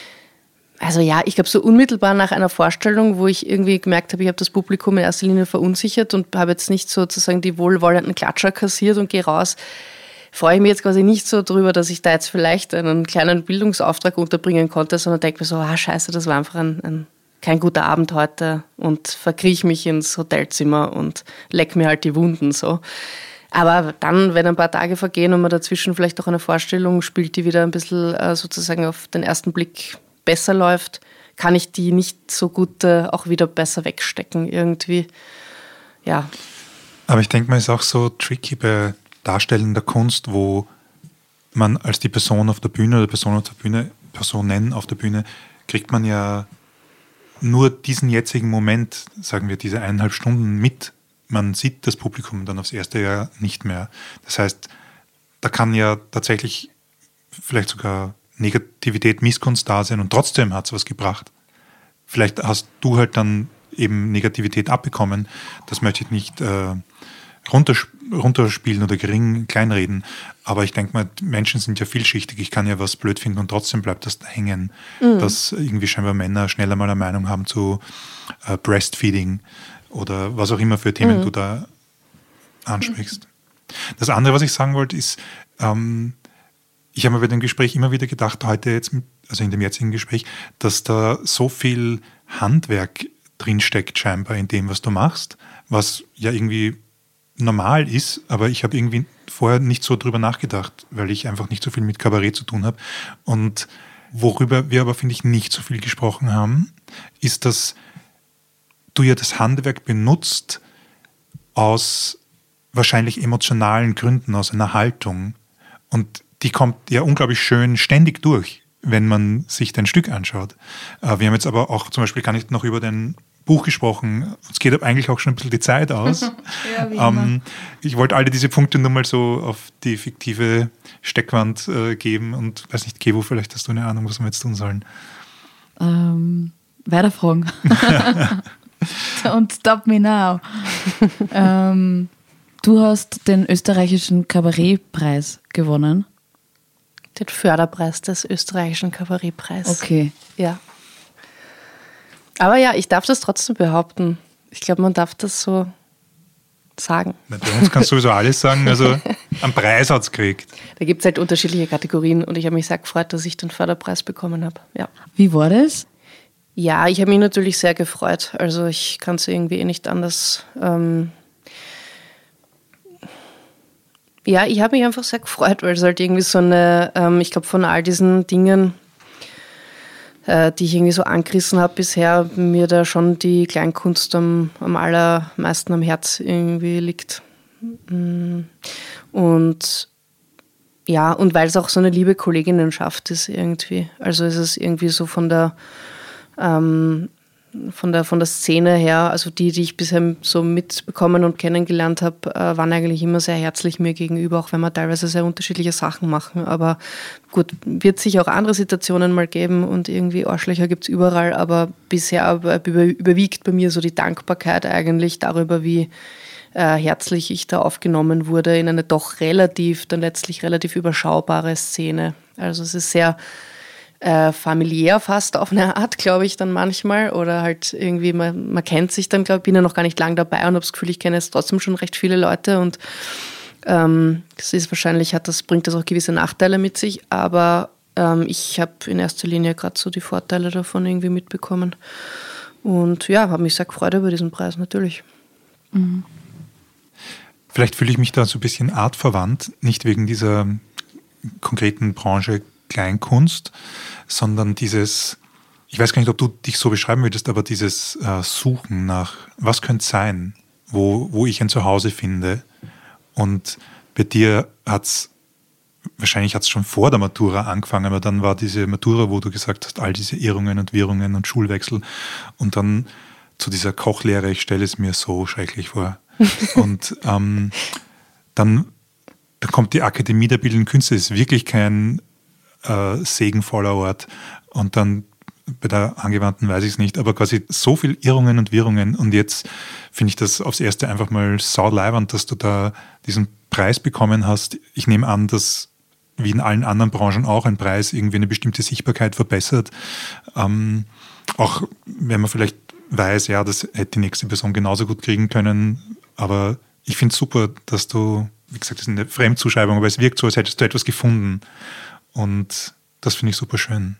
Speaker 4: also ja, ich glaube so unmittelbar nach einer Vorstellung, wo ich irgendwie gemerkt habe, ich habe das Publikum in erster Linie verunsichert und habe jetzt nicht sozusagen die wohlwollenden Klatscher kassiert und gehe raus, freue ich mich jetzt quasi nicht so drüber, dass ich da jetzt vielleicht einen kleinen Bildungsauftrag unterbringen konnte, sondern denke mir so, ah scheiße, das war einfach ein, ein kein guter Abend heute und verkrieche mich ins Hotelzimmer und leck mir halt die Wunden so. Aber dann, wenn ein paar Tage vergehen und man dazwischen vielleicht auch eine Vorstellung spielt, die wieder ein bisschen äh, sozusagen auf den ersten Blick besser läuft, kann ich die nicht so gut äh, auch wieder besser wegstecken irgendwie. Ja.
Speaker 3: Aber ich denke mal, es ist auch so tricky bei darstellender Kunst, wo man als die Person auf der Bühne oder Person auf der Bühne, Personen auf der Bühne, kriegt man ja nur diesen jetzigen Moment, sagen wir, diese eineinhalb Stunden mit. Man sieht das Publikum dann aufs erste Jahr nicht mehr. Das heißt, da kann ja tatsächlich vielleicht sogar Negativität, Missgunst da sein und trotzdem hat es was gebracht. Vielleicht hast du halt dann eben Negativität abbekommen. Das möchte ich nicht äh, runters- runterspielen oder gering kleinreden. Aber ich denke mal, Menschen sind ja vielschichtig. Ich kann ja was blöd finden und trotzdem bleibt das da hängen. Mhm. Dass irgendwie scheinbar Männer schneller mal eine Meinung haben zu äh, Breastfeeding oder was auch immer für Themen mhm. du da ansprichst. Das andere, was ich sagen wollte, ist, ähm, ich habe mir bei dem Gespräch immer wieder gedacht, heute jetzt, mit, also in dem jetzigen Gespräch, dass da so viel Handwerk drinsteckt scheinbar in dem, was du machst, was ja irgendwie normal ist, aber ich habe irgendwie vorher nicht so drüber nachgedacht, weil ich einfach nicht so viel mit Kabarett zu tun habe. Und worüber wir aber, finde ich, nicht so viel gesprochen haben, ist, dass du ja das Handwerk benutzt aus wahrscheinlich emotionalen Gründen, aus einer Haltung. Und die kommt ja unglaublich schön ständig durch, wenn man sich dein Stück anschaut. Wir haben jetzt aber auch zum Beispiel gar nicht noch über dein Buch gesprochen. Es geht eigentlich auch schon ein bisschen die Zeit aus. Ja, wie ähm, ich wollte alle diese Punkte nur mal so auf die fiktive Steckwand äh, geben und weiß nicht, Kevo, vielleicht hast du eine Ahnung, was wir jetzt tun sollen.
Speaker 2: Ähm, weiterfragen. Und stop me now. ähm, du hast den österreichischen Kabarettpreis gewonnen.
Speaker 4: Den Förderpreis des österreichischen Kabarettpreises.
Speaker 2: Okay.
Speaker 4: Ja. Aber ja, ich darf das trotzdem behaupten. Ich glaube, man darf das so sagen. Na,
Speaker 3: bei uns kannst du sowieso alles sagen. Also einen Preis hat es gekriegt.
Speaker 4: Da gibt es halt unterschiedliche Kategorien und ich habe mich sehr gefreut, dass ich den Förderpreis bekommen habe. Ja.
Speaker 2: Wie war das?
Speaker 4: Ja, ich habe mich natürlich sehr gefreut. Also ich kann es irgendwie eh nicht anders. Ähm ja, ich habe mich einfach sehr gefreut, weil es halt irgendwie so eine, ähm, ich glaube von all diesen Dingen, äh, die ich irgendwie so angerissen habe bisher, mir da schon die Kleinkunst am, am allermeisten am Herz irgendwie liegt. Und ja, und weil es auch so eine liebe Kolleginnenschaft ist irgendwie. Also es ist irgendwie so von der Ähm, von der, von der Szene her, also die, die ich bisher so mitbekommen und kennengelernt habe, äh, waren eigentlich immer sehr herzlich mir gegenüber, auch wenn wir teilweise sehr unterschiedliche Sachen machen. Aber gut, wird sich auch andere Situationen mal geben und irgendwie Arschlöcher gibt es überall, aber bisher über, überwiegt bei mir so die Dankbarkeit eigentlich darüber, wie äh, herzlich ich da aufgenommen wurde in eine doch relativ, dann letztlich relativ überschaubare Szene. Also es ist sehr Äh, familiär fast auf eine Art, glaube ich, dann manchmal. Oder halt irgendwie, man, man kennt sich dann, glaube ich, bin ja noch gar nicht lang dabei und habe das Gefühl, ich kenne jetzt trotzdem schon recht viele Leute und ähm, das ist wahrscheinlich, hat das, bringt das auch gewisse Nachteile mit sich, aber ähm, ich habe in erster Linie gerade so die Vorteile davon irgendwie mitbekommen. Und ja, habe mich sehr gefreut über diesen Preis, natürlich.
Speaker 2: Mhm.
Speaker 3: Vielleicht fühle ich mich da so ein bisschen artverwandt, nicht wegen dieser konkreten Branche Kleinkunst, sondern dieses, ich weiß gar nicht, ob du dich so beschreiben würdest, aber dieses äh, Suchen nach, was könnte es sein, wo, wo ich ein Zuhause finde. Und bei dir hat es, wahrscheinlich hat es schon vor der Matura angefangen, aber dann war diese Matura, wo du gesagt hast, all diese Irrungen und Wirrungen und Schulwechsel und dann zu dieser Kochlehre, ich stelle es mir so schrecklich vor. Und ähm, dann, dann kommt die Akademie der Bildenden Künste, ist wirklich kein Äh, segenvoller Ort und dann bei der Angewandten weiß ich es nicht, aber quasi so viel Irrungen und Wirrungen und jetzt finde ich das aufs Erste einfach mal sauleiwand, dass du da diesen Preis bekommen hast. Ich nehme an, dass wie in allen anderen Branchen auch ein Preis irgendwie eine bestimmte Sichtbarkeit verbessert. Ähm, auch wenn man vielleicht weiß, ja, das hätte die nächste Person genauso gut kriegen können, aber ich finde es super, dass du, wie gesagt, das ist eine Fremdzuschreibung, aber es wirkt so, als hättest du etwas gefunden. Und das finde ich super schön.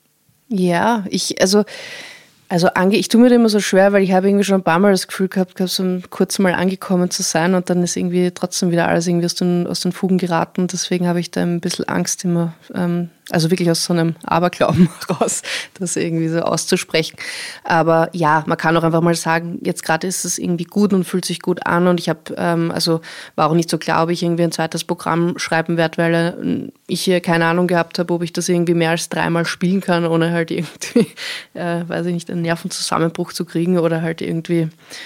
Speaker 4: Ja, ich, also, also ange, ich tue mir das immer so schwer, weil ich habe irgendwie schon ein paar Mal das Gefühl gehabt, gehabt so kurz mal angekommen zu sein und dann ist irgendwie trotzdem wieder alles irgendwie aus den, aus den Fugen geraten. Deswegen habe ich da ein bisschen Angst immer, ähm, also wirklich aus so einem Aberglauben raus, das irgendwie so auszusprechen. Aber ja, man kann auch einfach mal sagen, jetzt gerade ist es irgendwie gut und fühlt sich gut an und ich habe, ähm, also war auch nicht so klar, ob ich irgendwie ein zweites Programm schreiben werde, weil äh, ich hier keine Ahnung gehabt habe, ob ich das irgendwie mehr als dreimal spielen kann, ohne halt irgendwie, äh, weiß ich nicht, einen Nervenzusammenbruch zu kriegen oder halt irgendwie,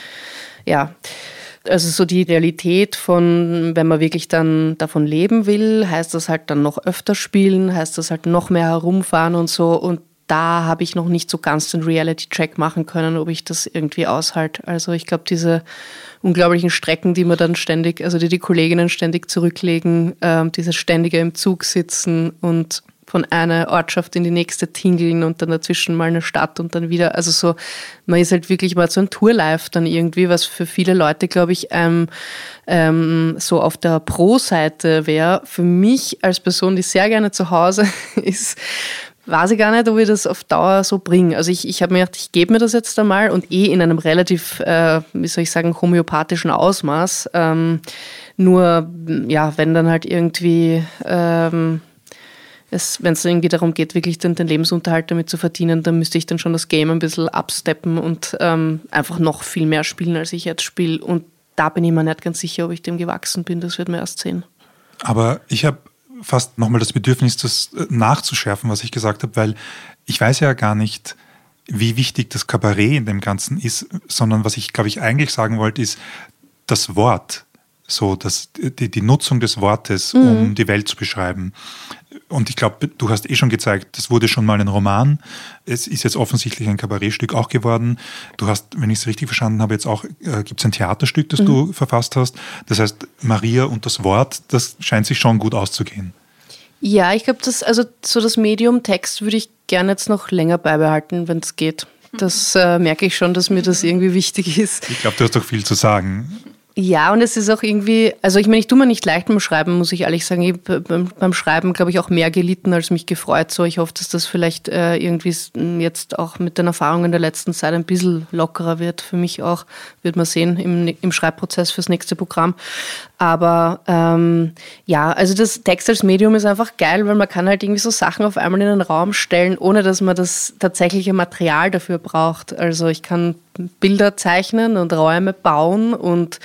Speaker 4: ja. Also so die Realität von, wenn man wirklich dann davon leben will, heißt das halt dann noch öfter spielen, heißt das halt noch mehr herumfahren und so. Und da habe ich noch nicht so ganz den Reality-Check machen können, ob ich das irgendwie aushalte. Also ich glaube, diese unglaublichen Strecken, die man dann ständig, also die die Kolleginnen ständig zurücklegen, äh, dieses ständige im Zug sitzen und von einer Ortschaft in die nächste tingeln und dann dazwischen mal eine Stadt und dann wieder, also so, man ist halt wirklich mal so ein Tourlife dann irgendwie, was für viele Leute, glaube ich, ähm, ähm, so auf der Pro-Seite wäre. Für mich als Person, die sehr gerne zu Hause ist, weiß ich gar nicht, ob ich das auf Dauer so bringe. Also ich, ich habe mir gedacht, ich gebe mir das jetzt einmal und eh in einem relativ, äh, wie soll ich sagen, homöopathischen Ausmaß. Ähm, nur, ja, wenn dann halt irgendwie ähm, wenn es irgendwie darum geht, wirklich den, den Lebensunterhalt damit zu verdienen, dann müsste ich dann schon das Game ein bisschen absteppen und ähm, einfach noch viel mehr spielen, als ich jetzt spiele. Und da bin ich mir nicht ganz sicher, ob ich dem gewachsen bin. Das wird man erst sehen.
Speaker 3: Aber ich habe fast nochmal das Bedürfnis, das nachzuschärfen, was ich gesagt habe, weil ich weiß ja gar nicht, wie wichtig das Kabarett in dem Ganzen ist, sondern was ich, glaube ich, eigentlich sagen wollte, ist das Wort. So, das, die, die Nutzung des Wortes, mhm. um die Welt zu beschreiben. Und ich glaube, du hast eh schon gezeigt, das wurde schon mal ein Roman. Es ist jetzt offensichtlich ein Kabarettstück auch geworden. Du hast, wenn ich es richtig verstanden habe, jetzt auch, äh, gibt es ein Theaterstück, das mhm. du verfasst hast. Das heißt, Maria und das Wort, das scheint sich schon gut auszugehen.
Speaker 4: Ja, ich glaube, das, also so das Medium Text würde ich gerne jetzt noch länger beibehalten, wenn es geht. Das äh, merke ich schon, dass mir das irgendwie wichtig ist.
Speaker 3: Ich glaube, du hast doch viel zu sagen.
Speaker 4: Ja, und es ist auch irgendwie, also ich meine, ich tue mir nicht leicht beim Schreiben, muss ich ehrlich sagen. Ich habe beim, beim Schreiben, glaube ich, auch mehr gelitten als mich gefreut. So, ich hoffe, dass das vielleicht äh, irgendwie jetzt auch mit den Erfahrungen der letzten Zeit ein bisschen lockerer wird. Für mich auch, wird man sehen im, im Schreibprozess fürs nächste Programm. Aber ähm, ja, also das Text als Medium ist einfach geil, weil man kann halt irgendwie so Sachen auf einmal in den Raum stellen, ohne dass man das tatsächliche Material dafür braucht. Also ich kann Bilder zeichnen und Räume bauen und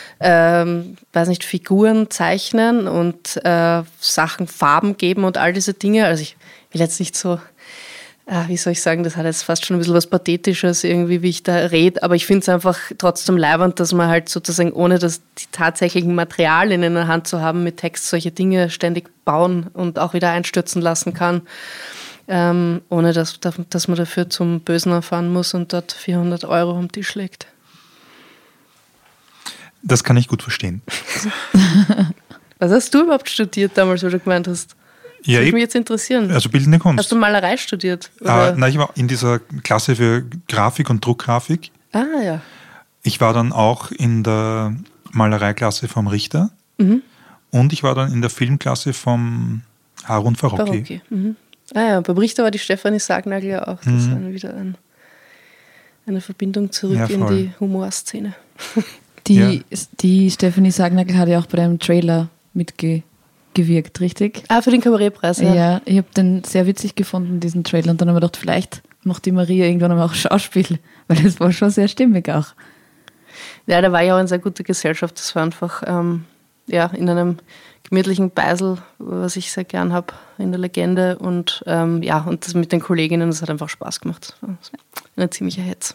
Speaker 4: ähm, weiß nicht, Figuren zeichnen und äh, Sachen Farben geben und all diese Dinge. Also ich will jetzt nicht so ah, wie soll ich sagen, das hat jetzt fast schon ein bisschen was Pathetisches irgendwie, wie ich da rede, aber ich finde es einfach trotzdem leiwand, dass man halt sozusagen, ohne das, die tatsächlichen Materialien in der Hand zu haben, mit Text solche Dinge ständig bauen und auch wieder einstürzen lassen kann, ähm, ohne dass, dass man dafür zum Bösen erfahren muss und dort vierhundert Euro am Tisch legt.
Speaker 3: Das kann ich gut verstehen.
Speaker 4: Was hast du überhaupt studiert damals, wo du gemeint hast? Das
Speaker 3: Ja,
Speaker 4: würde
Speaker 3: ich,
Speaker 4: mich jetzt interessieren.
Speaker 3: also bildende Kunst.
Speaker 4: Hast du Malerei studiert?
Speaker 3: Äh, nein, ich war in dieser Klasse für Grafik und Druckgrafik.
Speaker 4: Ah, ja.
Speaker 3: Ich war dann auch in der Malereiklasse vom Richter
Speaker 4: Mhm.
Speaker 3: und ich war dann in der Filmklasse vom Harun Farocki.
Speaker 4: Farocki. Mhm. Ah ja, beim Richter war die Stefanie Sargnagel ja auch. Das ist dann wieder ein, eine Verbindung zurück
Speaker 3: Ja,
Speaker 4: in
Speaker 3: voll.
Speaker 4: die Humorszene.
Speaker 2: Die,
Speaker 3: Ja.
Speaker 2: die Stefanie Sargnagel hat ja auch bei deinem Trailer mitgewirkt, richtig?
Speaker 4: Ah, für den Kabarettpreis,
Speaker 2: Ja,
Speaker 4: ja.
Speaker 2: ich habe den sehr witzig gefunden, diesen Trailer. Und dann habe ich gedacht, vielleicht macht die Maria irgendwann einmal auch Schauspiel, weil das war schon sehr stimmig auch.
Speaker 4: Ja, da war ja auch in sehr guter Gesellschaft. Das war einfach ähm, ja, in einem gemütlichen Beisel, was ich sehr gern habe, in der Legende. Und ähm, ja, und das mit den Kolleginnen, das hat einfach Spaß gemacht. Das war eine ziemliche Hetz.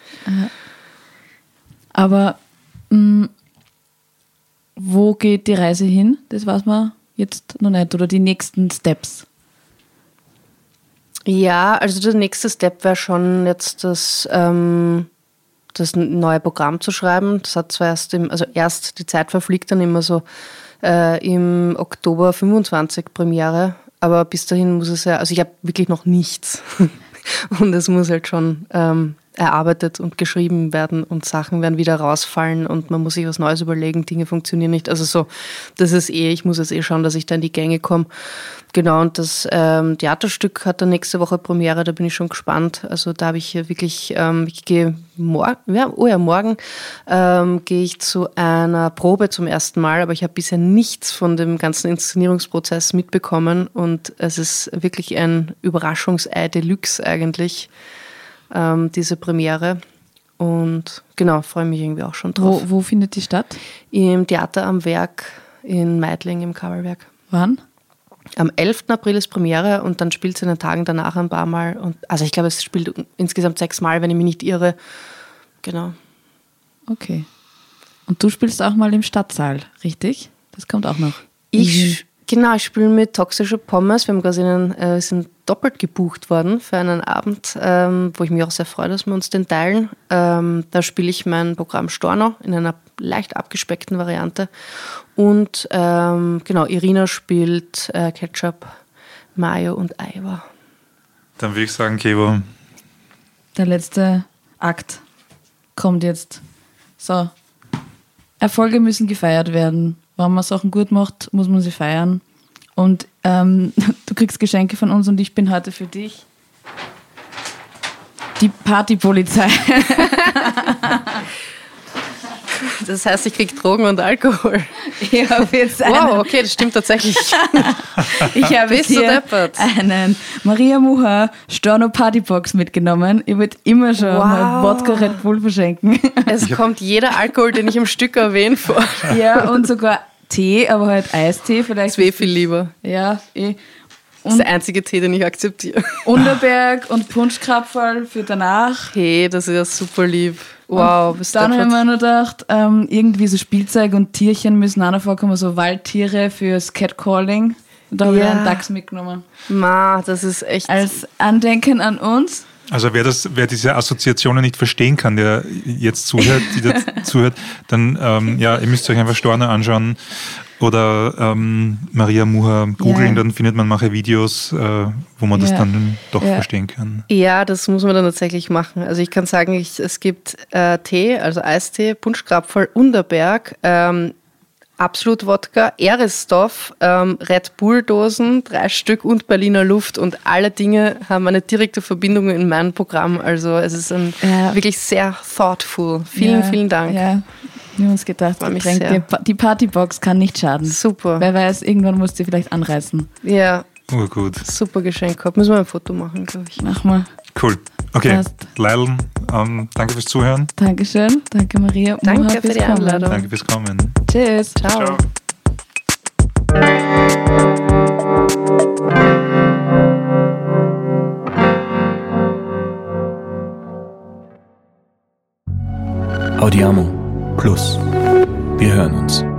Speaker 2: Aber mh, wo geht die Reise hin? Das weiß man jetzt noch nicht. Oder die nächsten Steps.
Speaker 4: Ja, also der nächste Step wäre schon jetzt das, ähm, das neue Programm zu schreiben. Das hat zwar erst, im, also erst die Zeit verfliegt dann immer so äh, im Oktober fünfundzwanzig Premiere, aber bis dahin muss es ja, also ich habe wirklich noch nichts und es muss halt schon ähm, erarbeitet und geschrieben werden und Sachen werden wieder rausfallen und man muss sich was Neues überlegen, Dinge funktionieren nicht. Also so, das ist eh, ich muss jetzt eh schauen, dass ich da in die Gänge komme. Genau, und das ähm, Theaterstück hat dann nächste Woche Premiere, da bin ich schon gespannt. Also da habe ich wirklich, ähm, ich gehe morgen, ja, oh ja, morgen ähm, gehe ich zu einer Probe zum ersten Mal, aber ich habe bisher nichts von dem ganzen Inszenierungsprozess mitbekommen und es ist wirklich ein Überraschungsei Deluxe eigentlich, ähm, diese Premiere. Und genau, freue mich irgendwie auch schon drauf.
Speaker 2: Wo, wo findet die statt?
Speaker 4: Im Theater am Werk in Meidling im Kabelwerk.
Speaker 2: Wann?
Speaker 4: Am elften April ist Premiere und dann spielt es in den Tagen danach ein paar Mal. Und, also ich glaube, es spielt insgesamt sechs Mal, wenn ich mich nicht irre. Genau.
Speaker 2: Okay. Und du spielst auch mal im Stadtsaal, richtig? Das kommt auch noch.
Speaker 4: Ich, genau, ich spiele mit Toxische Pommes. Wir haben quasi einen, äh, sind doppelt gebucht worden für einen Abend, ähm, wo ich mich auch sehr freue, dass wir uns den teilen. Ähm, da spiele ich mein Programm Storno in einer leicht abgespeckten Variante. Und ähm, genau, Irina spielt äh, Ketchup, Mayo und Eiwa.
Speaker 3: Dann würde ich sagen, Kevo,
Speaker 2: Der letzte Akt kommt jetzt. So. Erfolge müssen gefeiert werden. Wenn man Sachen gut macht, muss man sie feiern. Und ähm, du kriegst Geschenke von uns und ich bin heute für dich die Partypolizei.
Speaker 4: Das heißt, ich kriege Drogen und Alkohol.
Speaker 2: Ich habe jetzt einen,
Speaker 4: Wow, okay, das stimmt tatsächlich.
Speaker 2: ich habe
Speaker 4: Bist du
Speaker 2: hier
Speaker 4: deppert?
Speaker 2: einen Maria Muha Storno Partybox mitgenommen. Ich wollte immer schon
Speaker 4: Wow.
Speaker 2: mal Wodka Red Bull verschenken.
Speaker 4: Es kommt jeder Alkohol, den ich im Stück erwähne, vor.
Speaker 2: Ja, und sogar Tee, aber halt Eistee vielleicht.
Speaker 4: Das wäre viel lieber.
Speaker 2: Ja, eh.
Speaker 4: Das ist der einzige Tee, den ich akzeptiere.
Speaker 2: Unterberg und Punschkrapferl für danach.
Speaker 4: Hey, das ist ja super lieb. Wow,
Speaker 2: Und
Speaker 4: bist du
Speaker 2: dann haben
Speaker 4: deppert.
Speaker 2: wir noch gedacht, ähm, irgendwie so Spielzeug und Tierchen müssen auch noch vorkommen, so Waldtiere fürs Catcalling. Und da habe ich
Speaker 4: Ja.
Speaker 2: einen Dachs mitgenommen.
Speaker 4: Ma, das ist echt...
Speaker 2: Als Andenken an uns.
Speaker 3: also wer, das, wer diese Assoziationen nicht verstehen kann, der jetzt zuhört, die da zuhört, dann ähm, ja, ihr müsst euch einfach Storno anschauen oder ähm, Maria Muha googeln,
Speaker 2: Ja.
Speaker 3: dann findet man manche Videos, äh, wo man das
Speaker 2: Ja.
Speaker 3: dann doch
Speaker 2: Ja.
Speaker 3: verstehen kann.
Speaker 4: Ja, das muss man dann tatsächlich machen. Also ich kann sagen, ich, es gibt äh, Tee, also Eistee, Punschkrapferl, Unterberg, ähm, Absolut Wodka, Eresstoff, ähm, Red Bull-Dosen, drei Stück und Berliner Luft und alle Dinge haben eine direkte Verbindung in mein Programm. Also es ist ein,
Speaker 2: Ja.
Speaker 4: wirklich sehr thoughtful. Vielen,
Speaker 2: Ja,
Speaker 4: vielen Dank.
Speaker 2: Ja, wir haben uns gedacht,
Speaker 4: Freue mich
Speaker 2: Getränk,
Speaker 4: sehr.
Speaker 2: die, Pa- die Partybox kann nicht schaden.
Speaker 4: Super.
Speaker 2: Wer weiß, irgendwann musst du vielleicht anreißen.
Speaker 4: Ja,
Speaker 3: Oh, gut.
Speaker 4: super Geschenk gehabt. Müssen wir ein Foto machen, glaube ich.
Speaker 2: Mach mal.
Speaker 3: Cool. Okay,
Speaker 2: Passt.
Speaker 3: Leil, ähm, danke fürs Zuhören.
Speaker 2: Dankeschön. Danke, Maria.
Speaker 4: Danke
Speaker 2: Muha,
Speaker 4: für
Speaker 2: fürs
Speaker 4: die
Speaker 2: Kommen.
Speaker 4: Einladung.
Speaker 3: Danke fürs Kommen.
Speaker 2: Tschüss.
Speaker 4: Ciao.
Speaker 3: Ciao.
Speaker 1: Audiamo Plus. Wir hören uns.